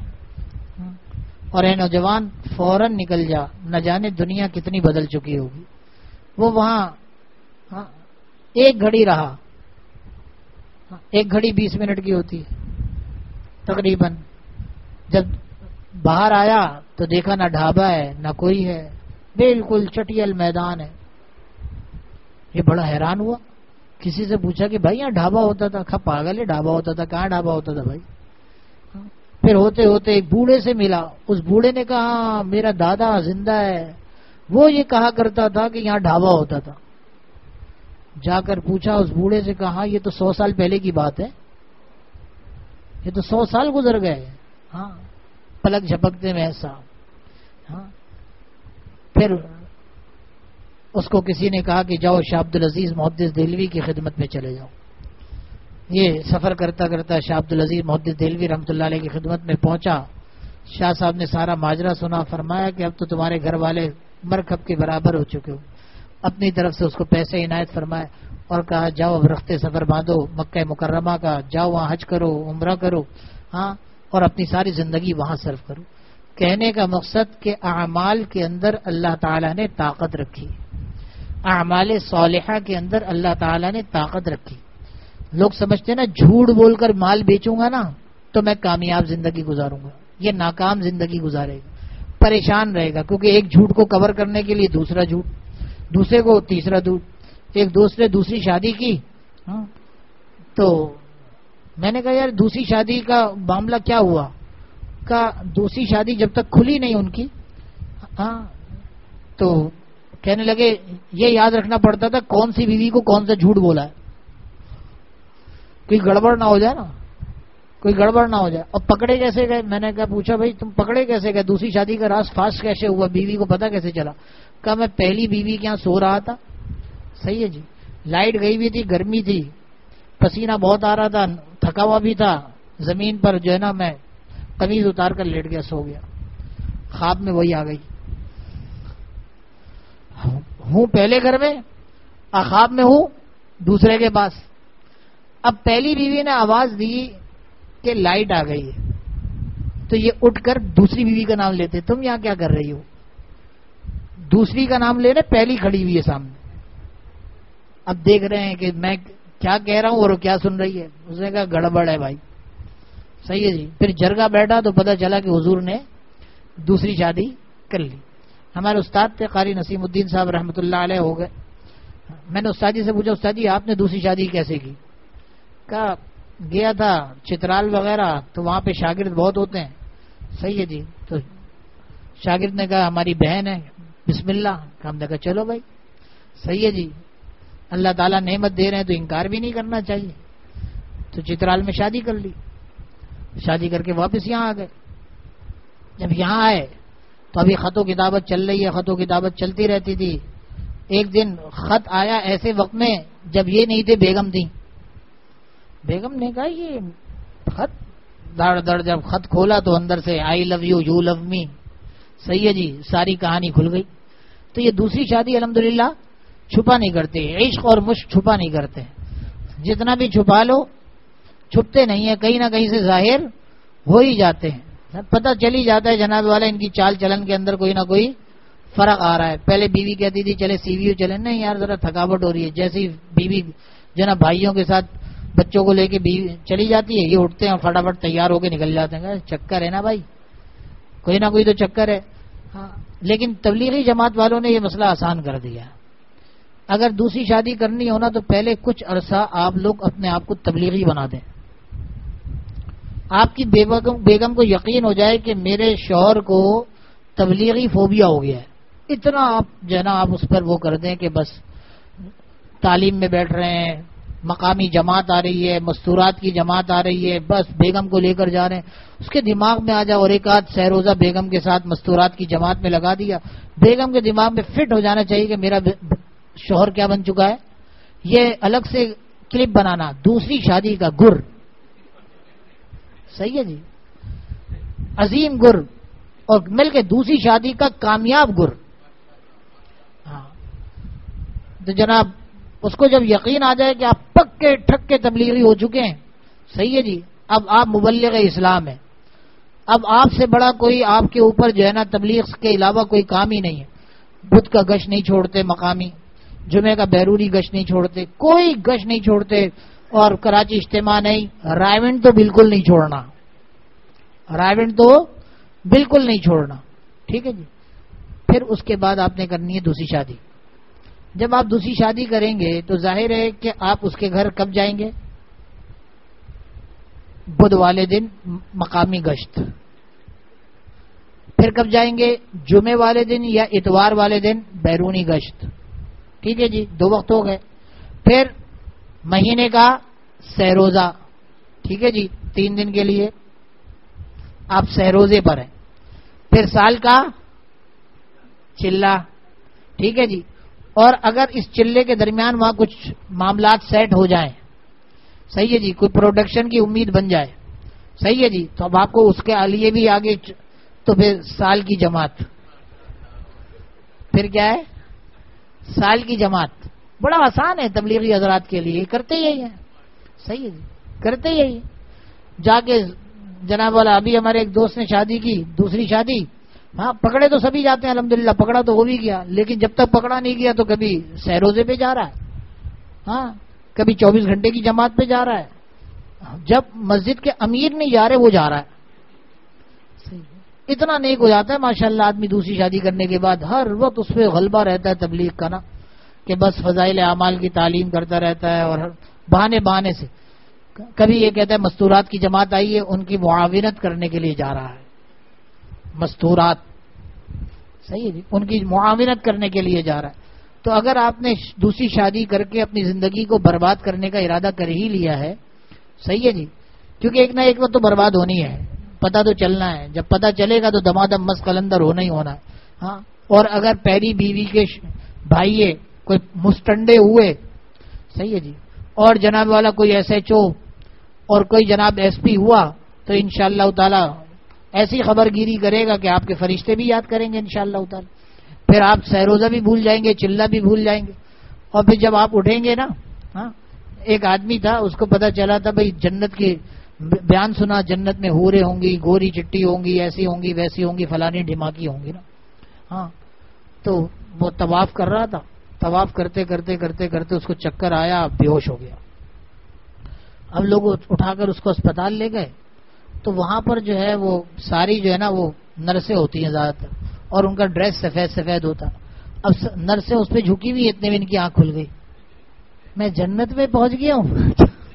اور اے نوجوان فوراً نکل جا, نہ جانے دنیا کتنی بدل چکی ہوگی. وہ وہاں ایک گھڑی رہا, ایک گھڑی بیس منٹ کی ہوتی ہے تقریباً. جب باہر آیا تو دیکھا نہ ڈھابا ہے نہ کوئی ہے, بالکل چٹیل میدان ہے. یہ بڑا حیران ہوا. کسی سے پوچھا کہ بھائی یہاں ڈھابا ہوتا تھا؟ کہا پاگل ہے, ڈھابا ہوتا تھا, کہاں ڈھابا ہوتا تھا بھائی. پھر ہوتے ہوتے ایک بوڑھے سے ملا. اس بوڑھے نے کہا میرا دادا زندہ ہے, وہ یہ کہا کرتا تھا کہ یہاں ڈھابا ہوتا تھا. جا کر پوچھا اس بوڑھے سے, کہا یہ تو سو سال پہلے کی بات ہے, یہ تو سو سال گزر گئے. ہاں, پلک جھپکتے میں ایسا. ہاں, پھر اس کو کسی نے کہا کہ جاؤ شاہ عبد العزیز محدث دہلوی کی خدمت میں چلے جاؤ. یہ سفر کرتا کرتا شاہ عبد العزیز محدث دہلوی رحمۃ اللہ علیہ کی خدمت میں پہنچا. شاہ صاحب نے سارا ماجرا سنا. فرمایا کہ اب تو تمہارے گھر والے مرکب کے برابر ہو چکے ہو. اپنی طرف سے اس کو پیسے عنایت فرمائے اور کہا جاؤ اب رخت سفر باندھو مکہ مکرمہ کا, جاؤ وہاں حج کرو, عمرہ کرو, ہاں, اور اپنی ساری زندگی وہاں صرف کرو. کہنے کا مقصد کہ اعمال کے اندر اللہ تعالیٰ نے طاقت رکھی, اعمال صالحہ کے اندر اللہ تعالیٰ نے طاقت رکھی. لوگ سمجھتے ہیں نا جھوٹ بول کر مال بیچوں گا نا تو میں کامیاب زندگی گزاروں گا. یہ ناکام زندگی گزارے گا, پریشان رہے گا. کیونکہ ایک جھوٹ کو کور کرنے کے لیے دوسرا جھوٹ, دوسرے کو تیسرا جھوٹ. ایک دوست نے دوسری شادی کی, ہاں, تو میں نے کہا یار دوسری شادی کا معاملہ کیا ہوا؟ کا دوسری شادی جب تک کھلی نہیں ان کی, ہاں, تو کہنے لگے یہ یاد رکھنا پڑتا تھا کون سی بیوی کو کون سا جھوٹ بولا ہے, کوئی گڑبڑ نہ ہو جائے نا, کوئی گڑبڑ نہ ہو جائے. اور پکڑے کیسے گئے؟ میں نے کہا پوچھا بھائی تم پکڑے کیسے گئے؟ دوسری شادی کا راز فاش کیسے ہوا؟ بیوی کو پتا کیسے چلا؟ کہا میں پہلی بیوی کے یہاں سو رہا تھا. صحیح ہے جی, لائٹ گئی ہوئی تھی, گرمی تھی, پسینہ بہت آ رہا تھا, تھکا ہوا بھی تھا, زمین پر جو ہے نا میں قمیض اتار کر لیٹ گیا, سو گیا. خواب میں وہی آ گئی, ہوں پہلے گھر میں, خواب میں ہوں دوسرے کے پاس. اب پہلی بیوی نے آواز دی کہ لائٹ آ گئی ہے, تو یہ اٹھ کر دوسری بیوی کا نام لیتے, تم یہاں کیا کر رہی ہو؟ دوسری کا نام لے رہے, پہلی کھڑی ہوئی ہے سامنے. اب دیکھ رہے ہیں کہ میں کیا کہہ رہا ہوں اور کیا سن رہی ہے. اس نے کہا گڑبڑ ہے بھائی. صحیح ہے جی. پھر جرگا بیٹھا تو پتہ چلا کہ حضور نے دوسری شادی کر لی. ہمارے استاد تھے قاری نسیم الدین صاحب رحمۃ اللہ علیہ, ہو گئے. میں نے استاد جی سے پوچھا, استاد جی آپ نے دوسری شادی کیسے کی؟ کہا گیا تھا چترال وغیرہ, تو وہاں پہ شاگرد بہت ہوتے ہیں. صحیح ہے جی. تو شاگرد نے کہا ہماری بہن ہے, بسم اللہ. ہم نے کہا چلو بھائی صحیح ہے جی, اللہ تعالیٰ نعمت دے رہے ہیں تو انکار بھی نہیں کرنا چاہیے. تو چترال میں شادی کر لی. شادی کر کے واپس یہاں آ گئے. جب یہاں آئے تو ابھی خط و کتابت چل رہی ہے, خط و کتابت چلتی رہتی تھی. ایک دن خط آیا ایسے وقت میں جب یہ نہیں تھے, بیگم تھی. بیگم نے کہا یہ خط, دڑ دڑ جب خط کھولا تو اندر سے آئی لو یو, یو لو می. صحیح ہے جی, ساری کہانی کھل گئی. تو یہ دوسری شادی الحمدللہ چھپا نہیں کرتے, عشق اور مشق چھپا نہیں کرتے. جتنا بھی چھپا لو چھپتے نہیں ہیں, کہیں نہ کہیں سے ظاہر ہو ہی جاتے ہیں. پتہ چل ہی جاتا ہے جناب والا ان کی چال چلن کے اندر کوئی نہ کوئی فرق آ رہا ہے. پہلے بیوی کہتی تھی چلے سی وی یو چلے, نہیں یار ذرا تھکاوٹ ہو رہی ہے. جیسی بیوی جناب بھائیوں کے ساتھ بچوں کو لے کے بیوی چلی جاتی ہے, یہ اٹھتے ہیں اور فٹافٹ تیار ہو کے نکل جاتے ہیں. چکر ہے نا بھائی, کوئی نہ کوئی تو چکر ہے. ہاں, لیکن تبلیغی جماعت والوں نے یہ مسئلہ آسان کر دیا. اگر دوسری شادی کرنی ہونا تو پہلے کچھ عرصہ آپ لوگ اپنے آپ کو تبلیغی بنا دیں. آپ کی بیگم کو یقین ہو جائے کہ میرے شوہر کو تبلیغی فوبیا ہو گیا ہے, اتنا آپ جو ہے نا آپ اس پر وہ کر دیں کہ بس تعلیم میں بیٹھ رہے ہیں, مقامی جماعت آ رہی ہے, مستورات کی جماعت آ رہی ہے, بس بیگم کو لے کر جا رہے ہیں. اس کے دماغ میں آ جائے اور ایک آدھ سہروزہ بیگم کے ساتھ مستورات کی جماعت میں لگا دیا. بیگم کے دماغ میں فٹ ہو جانا چاہیے کہ میرا شوہر کیا بن چکا ہے. یہ الگ سے کلپ بنانا, دوسری شادی کا گر. صحیح ہے جی, عظیم گر, اور مل کے دوسری شادی کا کامیاب گر. ہاں, تو جناب اس کو جب یقین آ جائے کہ آپ پکے ٹھکے تبلیغی ہو چکے ہیں, صحیح ہے جی, اب آپ مبلغ اسلام ہیں, اب آپ سے بڑا کوئی آپ کے اوپر جو ہے نا تبلیغ کے علاوہ کوئی کام ہی نہیں ہے. بدھ کا گشت نہیں چھوڑتے, مقامی جمعے کا بیرونی گشت نہیں چھوڑتے, کوئی گشت نہیں چھوڑتے, اور کراچی اجتماع نہیں, رائیونڈ تو بالکل نہیں چھوڑنا, رائیونڈ تو بالکل نہیں چھوڑنا. ٹھیک ہے جی. پھر اس کے بعد آپ نے کرنی ہے دوسری شادی. جب آپ دوسری شادی کریں گے تو ظاہر ہے کہ آپ اس کے گھر کب جائیں گے؟ بدھ والے دن مقامی گشت. پھر کب جائیں گے؟ جمعے والے دن یا اتوار والے دن بیرونی گشت. ٹھیک ہے جی, دو وقت ہو گئے. پھر مہینے کا سہروزہ, ٹھیک ہے جی, تین دن کے لیے آپ سہروزے پر ہیں. پھر سال کا چلہ, ٹھیک ہے جی. اور اگر اس چلے کے درمیان وہاں کچھ معاملات سیٹ ہو جائیں, صحیح ہے جی, کوئی پروڈکشن کی امید بن جائے, صحیح ہے جی, تو اب آپ کو اس کے لیے بھی آگے, تو پھر سال کی جماعت. پھر کیا ہے؟ سال کی جماعت. بڑا آسان ہے تبلیغی حضرات کے لیے, کرتے یہی ہیں. صحیح ہے جی, کرتے یہی. جا کے جناب والا, ابھی ہمارے ایک دوست نے شادی کی, دوسری شادی, ہاں پکڑے تو سبھی جاتے ہیں الحمدللہ, پکڑا تو وہ بھی گیا, لیکن جب تک پکڑا نہیں گیا تو کبھی سہروزے پہ جا رہا ہے, ہاں کبھی چوبیس گھنٹے کی جماعت پہ جا رہا ہے. جب مسجد کے امیر نہیں جا رہے وہ جا رہا ہے. اتنا نیک ہو جاتا ہے ماشاءاللہ آدمی دوسری شادی کرنے کے بعد, ہر وقت اس پہ غلبہ رہتا ہے تبلیغ کا نا, کہ بس فضائل اعمال کی تعلیم کرتا رہتا ہے. اور بہانے بہانے سے کبھی یہ کہتا ہے مستورات کی جماعت آئی ہے, ان کی معاونت کرنے کے لیے جا رہا ہے. مستورات, صحیح ہے جی, ان کی معاونت کرنے کے لیے جا رہا ہے. تو اگر آپ نے دوسری شادی کر کے اپنی زندگی کو برباد کرنے کا ارادہ کر ہی لیا ہے, صحیح ہے جی, کیونکہ ایک نہ ایک وقت تو برباد ہونی ہے, پتہ تو چلنا ہے. جب پتہ چلے گا تو دمادم مس قلندر ہونا ہی ہونا ہے. ہاں, اور اگر پہلی بیوی کے بھائی کوئی مستنڈے ہوئے, صحیح ہے جی, اور جناب والا کوئی ایس ایچ او اور کوئی جناب ایس پی ہوا, تو انشاءاللہ تعالی ایسی خبر گیری کرے گا کہ آپ کے فرشتے بھی یاد کریں گے انشاءاللہ تعالی. پھر آپ سہروزہ بھی بھول جائیں گے, چلہ بھی بھول جائیں گے. اور پھر جب آپ اٹھیں گے نا, ہاں ایک آدمی تھا, اس کو پتا چلا تھا بھائی جنت کے بیان سنا, جنت میں حوریں ہوں گی, گوری چٹی ہوں گی, ایسی ہوں گی ویسی ہوں گی, فلانی ڈھماکی ہوں گی نا. ہاں تو وہ طواف کر رہا تھا, طواف کرتے کرتے کرتے کرتے اس کو چکر آیا, بے ہوش ہو گیا. اب لوگ اٹھا کر اس کو اسپتال لے گئے, تو وہاں پر جو ہے وہ ساری جو ہے نا وہ نرسیں ہوتی ہیں زیادہ تر, اور ان کا ڈریس سفید سفید ہوتا. اب نرسیں اس پہ جھکی ہوئی, اتنے میں ان کی آنکھ کھل گئی, میں جنت میں پہنچ گیا ہوں.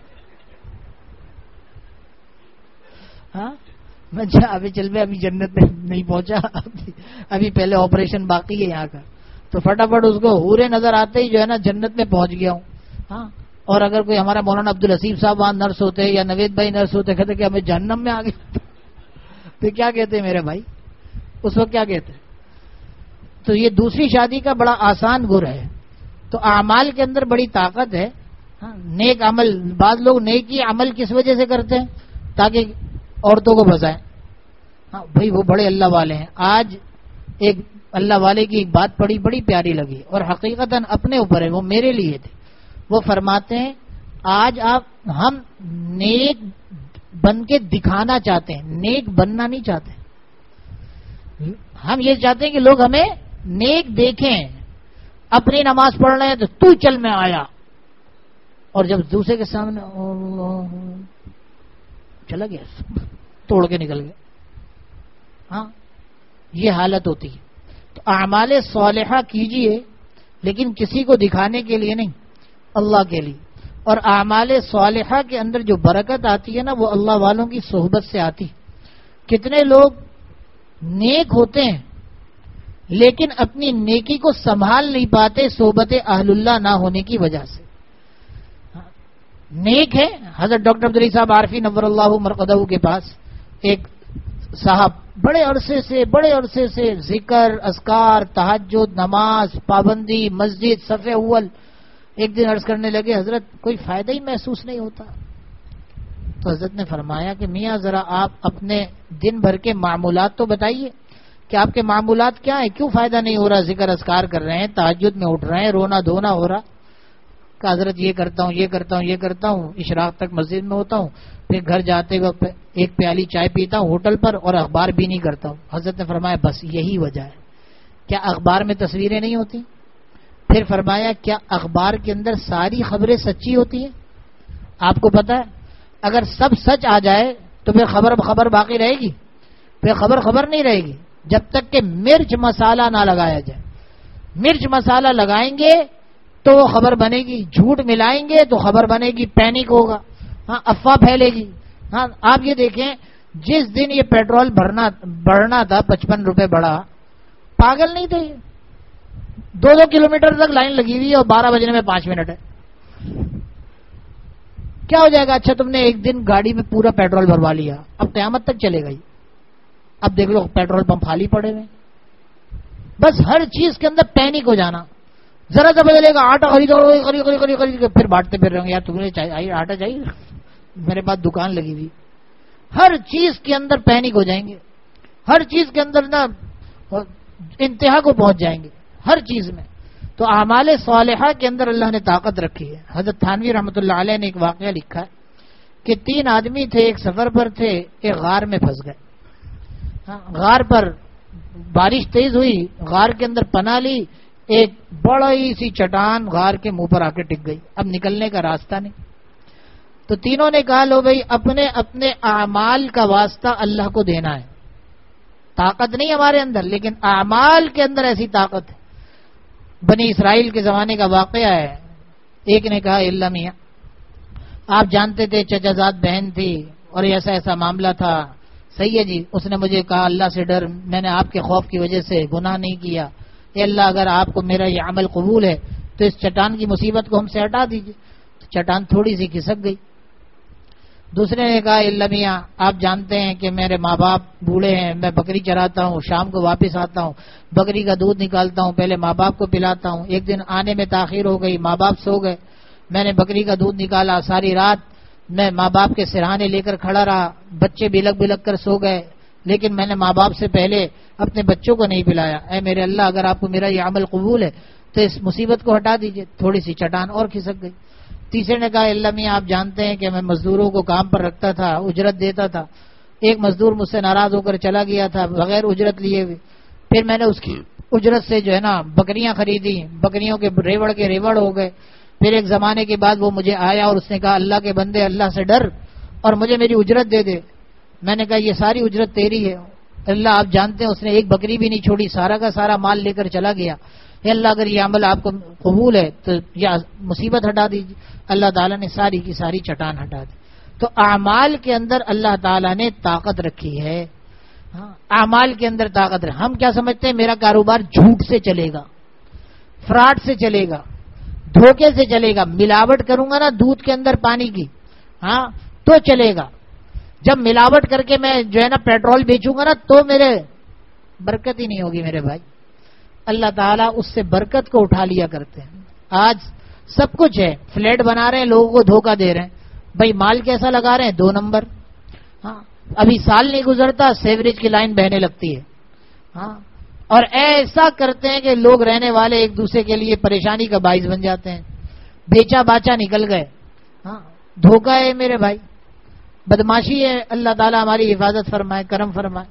ہاں میں ابھی چل میں ابھی جنت میں نہیں پہنچا, ابھی پہلے آپریشن باقی ہے یہاں کا. تو فٹافٹ اس کو حوریں نظر آتے ہی جو ہے نا جنت میں پہنچ گیا ہوں. ہاں اور اگر کوئی ہمارا مولانا عبدالحسیب صاحب وہاں نرس ہوتے یا نوید بھائی نرس ہوتے, کہتے کہ ہمیں جہنم میں آ گئے. تو کیا کہتے میرے بھائی اس وقت, کیا کہتے؟ تو یہ دوسری شادی کا بڑا آسان گر ہے. تو اعمال کے اندر بڑی طاقت ہے. ہاں نیک عمل, بعض لوگ نیکی عمل کس وجہ سے کرتے ہیں؟ تاکہ عورتوں کو بسائیں. ہاں بھائی وہ بڑے اللہ والے ہیں. آج ایک اللہ والے کی ایک بات پڑی, بڑی پیاری لگی, اور حقیقتاً اپنے اوپر ہے, وہ میرے لیے تھے. وہ فرماتے ہیں آج آپ ہم نیک بن کے دکھانا چاہتے ہیں, نیک بننا نہیں چاہتے. ہم یہ چاہتے ہیں کہ لوگ ہمیں نیک دیکھیں. اپنی نماز پڑھ رہے ہیں تو تو چل میں آیا, اور جب دوسرے کے سامنے چلا گیا, توڑ کے نکل گیا. ہاں یہ حالت ہوتی ہے. تو اعمال صالحہ کیجئے, لیکن کسی کو دکھانے کے لیے نہیں, اللہ کے لیے. اور اعمال صالحہ کے اندر جو برکت آتی ہے نا, وہ اللہ والوں کی صحبت سے آتی. کتنے لوگ نیک ہوتے ہیں لیکن اپنی نیکی کو سنبھال نہیں پاتے صحبت اہل اللہ نہ ہونے کی وجہ سے. نیک ہے. حضرت ڈاکٹر عبدالعلی صاحب عارفی نور اللہ مرقدہ کے پاس ایک صاحب بڑے عرصے سے بڑے عرصے سے ذکر, اذکار, تہجد, نماز, پابندی, مسجد, صف اول. ایک دن عرض کرنے لگے حضرت کوئی فائدہ ہی محسوس نہیں ہوتا. تو حضرت نے فرمایا کہ میاں ذرا آپ اپنے دن بھر کے معمولات تو بتائیے کہ آپ کے معمولات کیا ہیں, کیوں فائدہ نہیں ہو رہا؟ ذکر اذکار کر رہے ہیں, تہجد میں اٹھ رہے ہیں, رونا دھونا ہو رہا. کہ حضرت یہ کرتا ہوں یہ کرتا ہوں یہ کرتا ہوں اشراق تک مسجد میں ہوتا ہوں, پھر گھر جاتے وقت ایک پیالی چائے پیتا ہوں ہوٹل پر, اور اخبار بھی نہیں کرتا ہوں. حضرت نے فرمایا بس یہی وجہ ہے. کیا اخبار میں تصویریں نہیں ہوتی؟ پھر فرمایا کیا اخبار کے اندر ساری خبریں سچی ہوتی ہیں؟ آپ کو پتا ہے اگر سب سچ آ جائے تو پھر خبر خبر باقی رہے گی؟ پھر خبر خبر نہیں رہے گی جب تک کہ مرچ مسالہ نہ لگایا جائے. مرچ مسالہ لگائیں گے تو وہ خبر بنے گی, جھوٹ ملائیں گے تو خبر بنے گی, پینک ہوگا, ہاں افواہ پھیلے گی. ہاں آپ یہ دیکھیں جس دن یہ پیٹرول بھرنا بڑھنا تھا, پچپن روپے بڑھا, پاگل نہیں تھے, دو دو کلومیٹر تک لائن لگی ہوئی ہے اور بارہ بجنے میں پانچ منٹ ہے. کیا ہو جائے گا؟ اچھا تم نے ایک دن گاڑی میں پورا پیٹرول بھروا لیا, اب قیامت تک چلے گا. اب دیکھ لو پیٹرول پمپ خالی پڑے ہوئے. بس ہر چیز کے اندر پینک ہو جانا. ذرا سا بدلے گا, آٹا خریدو خرید خرید خرید خرید پھر بانٹتے پھر رہے ہوں, یار تمہیں آٹا چاہیے, میرے پاس دکان لگی ہوئی. ہر چیز کے اندر پینک ہو جائیں گے, ہر چیز کے اندر نا انتہا کو پہنچ جائیں گے ہر چیز میں. تو اعمال صالحہ کے اندر اللہ نے طاقت رکھی ہے. حضرت تھانوی رحمۃ اللہ علیہ نے ایک واقعہ لکھا ہے کہ تین آدمی تھے, ایک سفر پر تھے, ایک غار میں پھنس گئے. غار پر بارش تیز ہوئی, غار کے اندر پناہ لی, ایک بڑی سی چٹان غار کے منہ پر آ کے ٹک گئی. اب نکلنے کا راستہ نہیں. تو تینوں نے کہا لو بھائی اپنے اپنے اعمال کا واسطہ اللہ کو دینا ہے. طاقت نہیں ہمارے اندر, لیکن اعمال کے اندر ایسی طاقت ہے. بنی اسرائیل کے زمانے کا واقعہ ہے. ایک نے کہا اللہ میاں آپ جانتے تھے چچا زاد بہن تھی اور ایسا ایسا معاملہ تھا, صحیح ہے جی. اس نے مجھے کہا اللہ سے ڈر, میں نے آپ کے خوف کی وجہ سے گناہ نہیں کیا. اے اللہ اگر آپ کو میرا یہ عمل قبول ہے تو اس چٹان کی مصیبت کو ہم سے ہٹا دیجیے. تو چٹان تھوڑی سی کھسک گئی. دوسرے نے کہا اللہ میاں آپ جانتے ہیں کہ میرے ماں باپ بوڑھے ہیں, میں بکری چراتا ہوں, شام کو واپس آتا ہوں, بکری کا دودھ نکالتا ہوں, پہلے ماں باپ کو پلاتا ہوں. ایک دن آنے میں تاخیر ہو گئی, ماں باپ سو گئے, میں نے بکری کا دودھ نکالا, ساری رات میں ماں باپ کے سرہانے لے کر کھڑا رہا, بچے بلک بلک کر سو گئے, لیکن میں نے ماں باپ سے پہلے اپنے بچوں کو نہیں پلایا. اے میرے اللہ اگر آپ کو میرا یہ عمل قبول ہے تو اس مصیبت کو ہٹا دیجئے. تھوڑی سی چٹان اور کھسک گئی. تیسرے نے کہا اللہ میاں آپ جانتے ہیں کہ میں مزدوروں کو کام پر رکھتا تھا, اجرت دیتا تھا. ایک مزدور مجھ سے ناراض ہو کر چلا گیا تھا بغیر اجرت لیے ہوئے. پھر میں نے اس کی اجرت سے جو ہے نا بکریاں خریدی, بکریوں کے ریوڑ کے ریوڑ ہو گئے. پھر ایک زمانے کے بعد وہ مجھے آیا اور اس نے کہا اللہ کے بندے اللہ سے ڈر اور مجھے میری اجرت دے دے. میں نے کہا یہ ساری اجرت تیری ہے اللہ, آپ جانتے ہیں اس نے ایک بکری بھی نہیں چھوڑی, سارا کا سارا مال لے کر چلا گیا. اے اللہ اگر یہ عمل آپ کو قبول ہے تو یہ مصیبت ہٹا دیجیے. اللہ تعالیٰ نے ساری کی ساری چٹان ہٹا دی. تو اعمال کے اندر اللہ تعالیٰ نے طاقت رکھی ہے. ہاں اعمال کے اندر طاقت رکھی. ہم کیا سمجھتے ہیں میرا کاروبار جھوٹ سے چلے گا, فراڈ سے چلے گا, دھوکے سے چلے گا. ملاوٹ کروں گا نا دودھ کے اندر پانی کی, ہاں تو چلے گا. جب ملاوٹ کر کے میں جو ہے نا پیٹرول بیچوں گا نا تو میرے برکت ہی نہیں ہوگی میرے بھائی. اللہ تعالیٰ اس سے برکت کو اٹھا لیا کرتے ہیں. آج سب کچھ ہے, فلیٹ بنا رہے ہیں, لوگوں کو دھوکہ دے رہے ہیں. بھائی مال کیسا لگا رہے ہیں, دو نمبر. ہاں ابھی سال نہیں گزرتا سیوریج کی لائن بہنے لگتی ہے. ہاں اور ایسا کرتے ہیں کہ لوگ رہنے والے ایک دوسرے کے لیے پریشانی کا باعث بن جاتے ہیں. بیچا باچا نکل گئے. ہاں دھوکہ ہے میرے بھائی, بدماشی ہے. اللہ تعالیٰ ہماری حفاظت فرمائے, کرم فرمائے.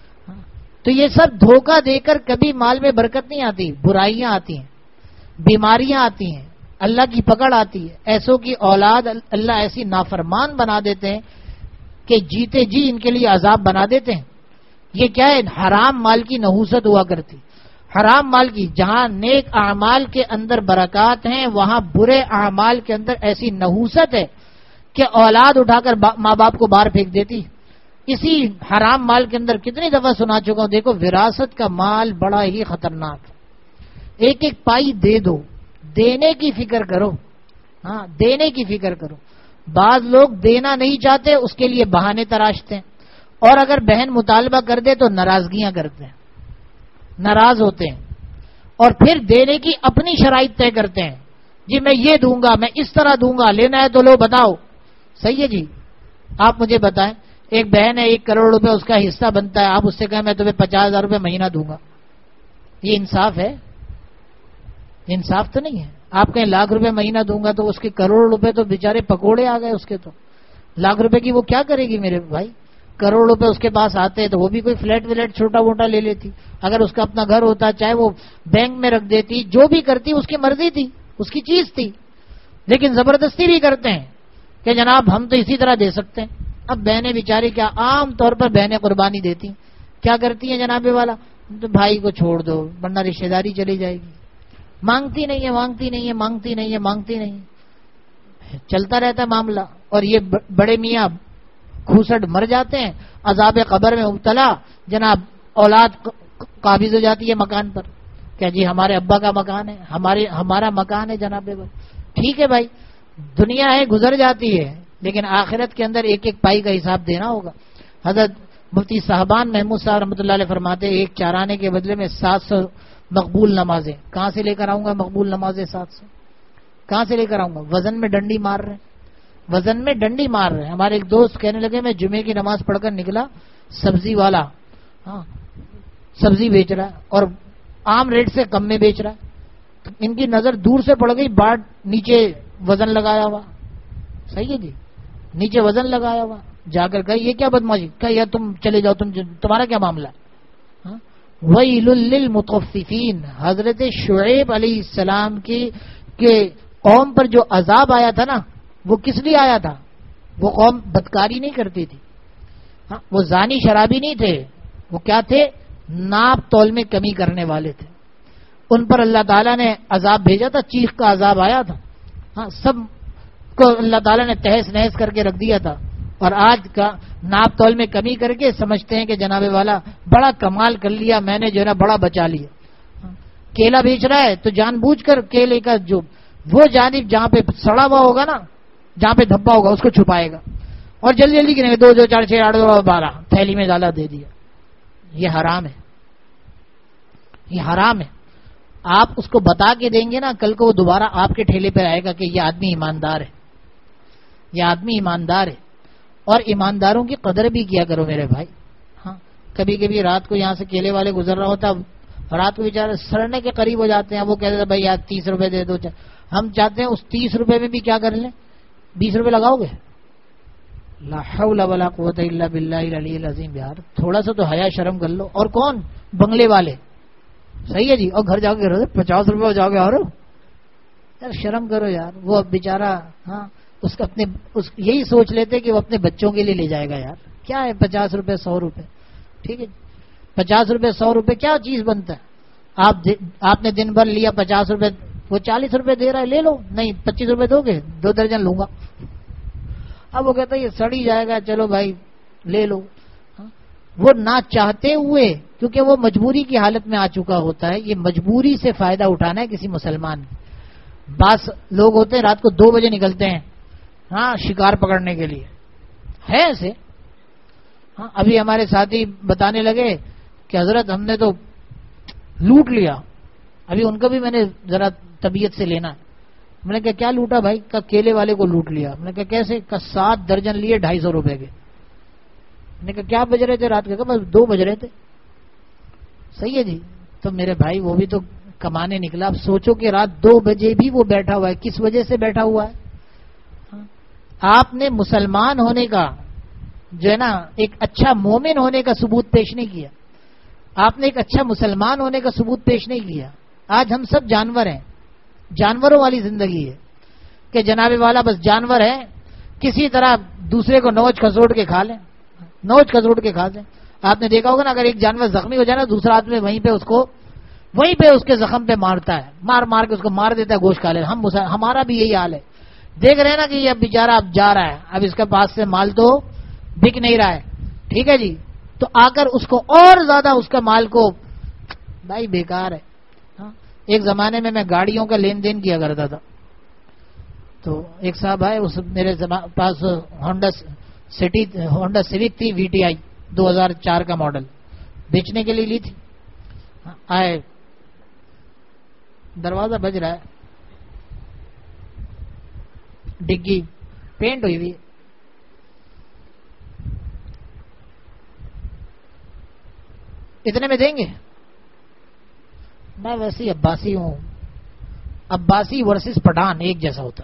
تو یہ سب دھوکہ دے کر کبھی مال میں برکت نہیں آتی, برائیاں آتی ہیں, بیماریاں آتی ہیں, اللہ کی پکڑ آتی ہے. ایسوں کی اولاد اللہ ایسی نافرمان بنا دیتے ہیں کہ جیتے جی ان کے لیے عذاب بنا دیتے ہیں. یہ کیا ہے, حرام مال کی نحوست ہوا کرتی. حرام مال کی, جہاں نیک اعمال کے اندر برکات ہیں وہاں برے اعمال کے اندر ایسی نحوست ہے کہ اولاد اٹھا کر ماں باپ کو باہر پھینک دیتی. اسی حرام مال کے اندر کتنی دفعہ سنا چکا ہوں, دیکھو وراثت کا مال بڑا ہی خطرناک ہے. ایک ایک پائی دے دو, دینے کی فکر کرو. ہاں دینے کی فکر کرو. بعض لوگ دینا نہیں چاہتے, اس کے لیے بہانے تراشتے ہیں, اور اگر بہن مطالبہ کر دے تو ناراضگیاں کرتے ہیں, ناراض ہوتے ہیں, اور پھر دینے کی اپنی شرائط طے کرتے ہیں. جی میں یہ دوں گا, میں اس طرح دوں گا, لینا ہے تو لو بتاؤ. صحیح ہے جی, آپ مجھے بتائیں, ایک بہن ہے ایک کروڑ روپے اس کا حصہ بنتا ہے, آپ اس سے کہیں میں تمہیں پچاس ہزار روپے مہینہ دوں گا, یہ انصاف ہے؟ انصاف تو نہیں ہے. آپ کہیں لاکھ روپے مہینہ دوں گا تو اس کے کروڑ روپے تو بےچارے پکوڑے آ گئے اس کے. تو لاکھ روپے کی وہ کیا کرے گی میرے بھائی؟ کروڑ روپے اس کے پاس آتے تو وہ بھی کوئی فلیٹ ولیٹ چھوٹا موٹا لے لیتی. اگر اس کا اپنا گھر ہوتا چاہے وہ بینک میں رکھ دیتی, جو بھی کرتی اس کی مرضی تھی, اس کی چیز تھی. لیکن زبردستی بھی کرتے ہیں کہ جناب ہم تو اسی طرح دے سکتے ہیں. اب بہنیں بیچاری کیا, عام طور پر بہنیں قربانی دیتی, کیا کرتی ہیں جناب والا, تو بھائی کو چھوڑ دو ورنہ رشتہ داری چلی جائے گی. مانگتی نہیں ہے, مانگتی نہیں ہے, مانگتی نہیں ہے, مانگتی نہیں ہے, چلتا رہتا ہے معاملہ. اور یہ بڑے میاں کھوسٹ مر جاتے ہیں, عذاب قبر میں مبتلا. جناب اولاد قابض ہو جاتی ہے مکان پر, کیا جی ہمارے ابا کا مکان ہے, ہمارے ہمارا مکان ہے جناب. ٹھیک ہے بھائی, دنیا ہے گزر جاتی ہے, لیکن آخرت کے اندر ایک ایک پائی کا حساب دینا ہوگا. حضرت مفتی صاحبان محمود صاحب رحمۃ اللہ علیہ فرماتے ایک چارانے کے بدلے میں سات سو مقبول نمازیں. کہاں سے لے کر آؤں گا مقبول نمازیں سات سو؟ کہاں سے لے کر آؤں گا؟ وزن میں ڈنڈی مار رہے ہیں, وزن میں ڈنڈی مار رہے ہیں. ہمارے ایک دوست کہنے لگے میں جمعے کی نماز پڑھ کر نکلا, سبزی والا ہاں سبزی بیچ رہا ہے اور عام ریٹ سے کم میں بیچ رہا ہے. تو ان کی نظر دور سے پڑ گئی, باٹ نیچے وزن لگایا ہوا. صحیح ہے جی, نیچے وزن لگایا ہوا. جا کر کہا یہ کیا بدماشی, کہا یا تم چلے جاؤ, تم تمہارا کیا معاملہ ہے؟ وَيْلٌ لِّلْمُطَفِّفِينَ. حضرت شعیب علیہ السلام کی کہ قوم پر جو عذاب آیا تھا نا, وہ کس لیے آیا تھا؟ وہ قوم بدکاری نہیں کرتی تھی, ہاں وہ زانی شرابی نہیں تھے, وہ کیا تھے؟ ناپ تول میں کمی کرنے والے تھے. ان پر اللہ تعالیٰ نے عذاب بھیجا تھا, چیخ کا عذاب آیا تھا. ہاں سب کو اللہ تعالیٰ نے تہس نہس کر کے رکھ دیا تھا. اور آج کا ناپ تول میں کمی کر کے سمجھتے ہیں کہ جناب والا بڑا کمال کر لیا, میں نے جو ہے نا بڑا بچا لیا. کیلا بیچ رہا ہے تو جان بوجھ کر کیلے کا جو وہ جانب جہاں پہ سڑا ہوا ہوگا نا, جہاں پہ دھبا ہوگا اس کو چھپائے گا, اور جلدی جلدی گنے دو دو چار چھ آٹھ دو بارہ تھیلی میں ڈالا دے دیا. یہ حرام ہے, یہ حرام ہے. آپ اس کو بتا کے دیں گے نا, کل کو وہ دوبارہ آپ کے ٹھیلے پہ آئے گا کہ یہ آدمی ایماندار ہے, یہ آدمی ایماندار ہے. اور ایمانداروں کی قدر بھی کیا کرو میرے بھائی. ہاں کبھی کبھی رات کو یہاں سے کیلے والے گزر رہا ہوتا، رات کو بیچارے سڑنے کے قریب ہو جاتے ہیں، وہ کہتے ہیں بھائی یار تیس روپے دے دو، ہم چاہتے ہیں اس تیس روپے میں بھی کیا کر لیں، بیس روپے لگاؤ گے؟ لا حول ولا قوت الا باللہ العلی العظیم. یار تھوڑا سا تو حیا شرم کر لو. اور کون؟ بنگلے والے. صحیح ہے جی. اور گھر جا کے پچاس روپے ہو جاؤ گے، اور یار شرم کرو یار. وہ بیچارہ ہاں اس کا اپنے اس یہی سوچ لیتے کہ وہ اپنے بچوں کے لیے لے جائے گا. یار کیا ہے پچاس روپے سو روپے، ٹھیک ہے پچاس روپے سو روپے کیا چیز بنتا ہے. آپ آپ نے دن بھر لیا پچاس روپے، وہ چالیس روپے دے رہا ہے، لے لو. نہیں پچیس روپے دو گے، دو درجن لوں گا. اب وہ کہتا ہے یہ سڑ ہی جائے گا، چلو بھائی لے لو. وہ نہ چاہتے ہوئے، کیونکہ وہ مجبوری کی حالت میں آ چکا ہوتا ہے. یہ مجبوری سے فائدہ اٹھانا ہے کسی مسلمان. بعض لوگ ہوتے ہیں رات کو دو بجے نکلتے ہیں ہاں شکار پکڑنے کے لیے، ہے ایسے. ہاں ابھی ہمارے ساتھی بتانے لگے کہ حضرت ہم نے تو لوٹ لیا. ابھی ان کا بھی میں نے ذرا طبیعت سے لینا ہے. میں نے کہا کیا لوٹا بھائی؟ کا کیلے والے کو لوٹ لیا. میں نے کہا کیسے؟ کا سات درجن لیے ڈھائی سو روپے کے. میں نے کہا کیا بج رہے تھے رات کے؟ بس دو بج رہے تھے. صحیح ہے جی. تو میرے بھائی وہ بھی تو کمانے نکلا. اب سوچو کہ رات دو بجے بھی وہ بیٹھا ہوا ہے، کس وجہ سے بیٹھا ہوا ہے؟ آپ نے مسلمان ہونے کا جو ہے نا ایک اچھا مومن ہونے کا ثبوت پیش نہیں کیا. آپ نے ایک اچھا مسلمان ہونے کا ثبوت پیش نہیں کیا. آج ہم سب جانور ہیں، جانوروں والی زندگی ہے کہ جناب والا بس جانور ہے، کسی طرح دوسرے کو نوچ کھسوٹ کے کھا لیں، نوچ کھسوٹ کے کھا لیں. آپ نے دیکھا ہوگا نا اگر ایک جانور زخمی ہو جائے نا، دوسرا آدمی وہیں پہ اس کو وہیں پہ اس کے زخم پہ مارتا ہے، مار مار کے اس کو مار دیتا ہے، گوشت کھا لے. ہم ہمارا بھی یہی حال ہے. دیکھ رہے ہیں نا کہ یہ اب بیچارہ اب جا رہا ہے، اب اس کے پاس سے مال تو بک نہیں رہا ہے، ٹھیک ہے جی. تو آ کر اس کو اور زیادہ اس کا مال کو بھائی بیکار ہے. ایک زمانے میں میں گاڑیوں کا لین دین کیا کرتا تھا. تو ایک صاحب آئے، اس میرے پاس ہونڈا سٹی ہونڈا سیوک تھی وی ٹی آئی دو ہزار چار کا ماڈل، بیچنے کے لیے لی تھی. آئے دروازہ بج رہا ہے، ڈگی پینٹ ہوئی ہوئی، اتنے میں دیں گے؟ میں ویسے ہی عباسی ہوں. عباسی ورسز پٹھان ایک جیسا ہوتا،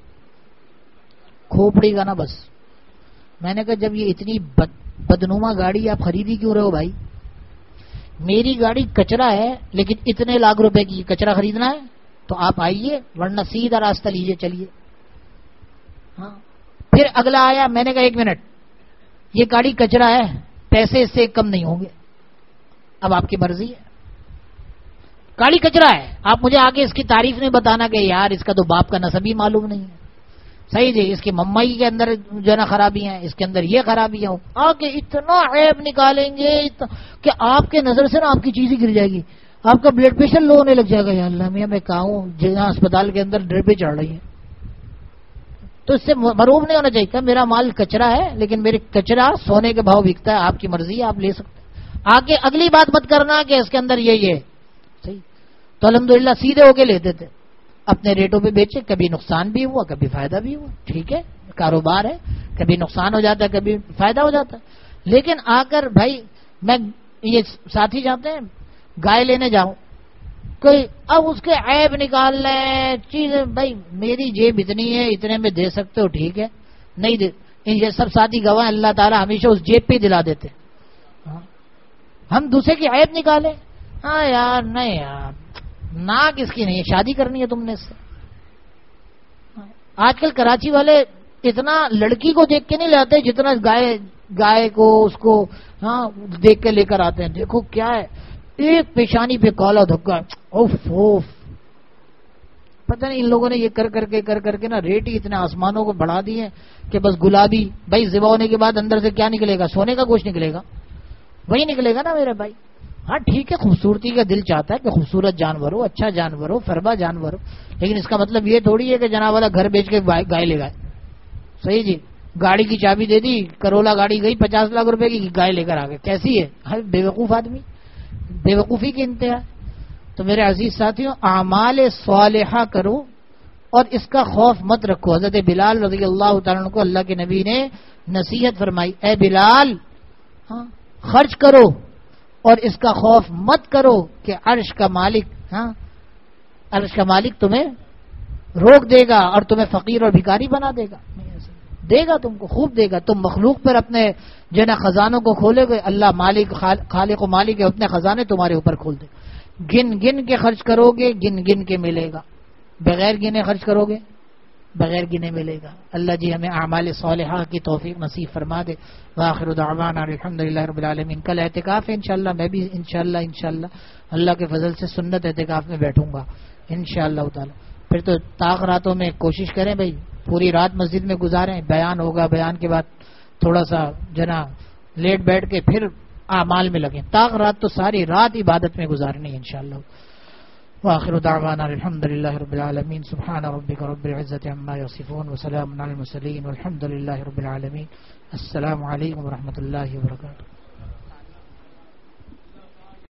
کھوپڑی کا نا بس. میں نے کہا جب یہ اتنی بد بدنما گاڑی آپ خریدی کیوں رہے ہو بھائی؟ میری گاڑی کچرا ہے لیکن اتنے لاکھ روپے کی کچرا خریدنا ہے تو آپ آئیے، ورنہ سیدھا راستہ لیجیے چلیے. ہاں پھر اگلا آیا، میں نے کہا ایک منٹ، یہ گاڑی کچرا ہے، پیسے اس سے کم نہیں ہوں گے. اب آپ کی مرضی ہے، گاڑی کچرا ہے، آپ مجھے آگے اس کی تعریف نہیں بتانا کہ یار اس کا تو باپ کا نسب ہی معلوم نہیں ہے. صحیح جی. اس کی ممائی کے اندر جو ہے نا خرابیاں ہیں، اس کے اندر یہ خرابیاں، آگے اتنا عیب نکالیں گے کہ آپ کے نظر سے نا آپ کی چیز ہی گر جائے گی، آپ کا بلڈ پریشر لو ہونے لگ جائے گا. یا اللہ میاں میں کہا ہوں جہاں اسپتال کے اندر ڈرپیں چڑھ رہی ہیں. تو اس سے مروب نہیں ہونا چاہیے کہ میرا مال کچرا ہے لیکن میرے کچرا سونے کے بھاؤ بکتا ہے، آپ کی مرضی ہے، آپ لے سکتے ہیں. آگے اگلی بات مت کرنا کہ اس کے اندر یہ یہ صحیح. تو الحمدللہ سیدھے ہو کے لیتے تھے، اپنے ریٹوں پہ بیچے، کبھی نقصان بھی ہوا کبھی فائدہ بھی ہوا. ٹھیک ہے کاروبار ہے، کبھی نقصان ہو جاتا ہے کبھی فائدہ ہو جاتا ہے. لیکن آ کر بھائی میں یہ ساتھی جاتے ہیں گائے لینے جاؤں کوئی، اب اس کے عیب نکال لیں چیزیں. بھائی میری جیب اتنی ہے، اتنے میں دے سکتے ہو ٹھیک ہے، نہیں دے. یہ سب ساتھی گواہ اللہ تعالیٰ ہمیشہ اس جیب پہ دلا دیتے. ہم دوسرے کی عیب نکالیں؟ ہاں یار نہیں یار، ناک اس کی نہیں، شادی کرنی ہے تم نے اس سے. آج کل کراچی والے اتنا لڑکی کو دیکھ کے نہیں لاتے جتنا گائے گائے کو اس کو ہاں دیکھ کے لے کر آتے ہیں. دیکھو کیا ہے، ایک پیشانی پہ کالا دھکا، اوف اوف. پتہ نہیں ان لوگوں نے یہ کر کر کے کر کر کے نا ریٹ ہی اتنے آسمانوں کو بڑھا دیے کہ بس گلابی. بھائی ذبح ہونے کے بعد اندر سے کیا نکلے گا؟ سونے کا گوشت نکلے گا، وہی نکلے گا نا میرے بھائی. ہاں ٹھیک ہے خوبصورتی کا دل چاہتا ہے کہ خوبصورت جانور ہو، اچھا جانور ہو، فربا جانور ہو، لیکن اس کا مطلب یہ تھوڑی ہے کہ جناب والا گھر بیچ کے گائے لے گئے. صحیح جی. گاڑی کی چابی دے دی، کرولا گاڑی گئی پچاس لاکھ روپے کی، گائے لے کر آ گئے. کیسی ہے؟ بے وقوف آدمی، بے وقوفی کی انتہا. تو میرے عزیز ساتھیوں اعمال صالحہ کرو اور اس کا خوف مت رکھو. حضرت بلال رضی اللہ تعالیٰ عنہ کو اللہ کے نبی نے نصیحت فرمائی، اے بلال، ہاں خرچ کرو اور اس کا خوف مت کرو کہ عرش کا مالک ہاں عرش کا مالک تمہیں روک دے گا اور تمہیں فقیر اور بھکاری بنا دے گا. دے گا تم کو، خوب دے گا. تم مخلوق پر اپنے جو ہے نا خزانوں کو کھولے گے، اللہ مالک خالق و مالک ہے، اپنے خزانے تمہارے اوپر کھول دے. گن گن کے خرچ کرو گے، گن گن کے ملے گا. بغیر گنے خرچ کرو گے، بغیر گنے ملے گا. اللہ جی ہمیں اعمال صالحہ کی توفیق نصیب فرما دے. وآخر دعوانا الحمدللہ رب العالمین. کل اعتکاف ہے انشاءاللہ، میں بھی انشاءاللہ انشاءاللہ اللہ کے فضل سے سنت اعتکاف میں بیٹھوں گا انشاءاللہ تعالی. پھر تو طاق راتوں میں کوشش کریں بھائی پوری رات مسجد میں گزاریں. بیان ہوگا، بیان کے بعد تھوڑا سا جنا لیٹ بیٹھ کے پھر اعمال میں لگیں. طاق رات تو ساری رات عبادت میں گزارنی ہے انشاءاللہ. وآخر دعوانا الحمدللہ رب العالمین. سبحان ربک رب العزة عما یصفون وسلام علی المرسلین والحمد للہ رب العالمین. السلام علیکم ورحمۃ اللہ وبرکاتہ.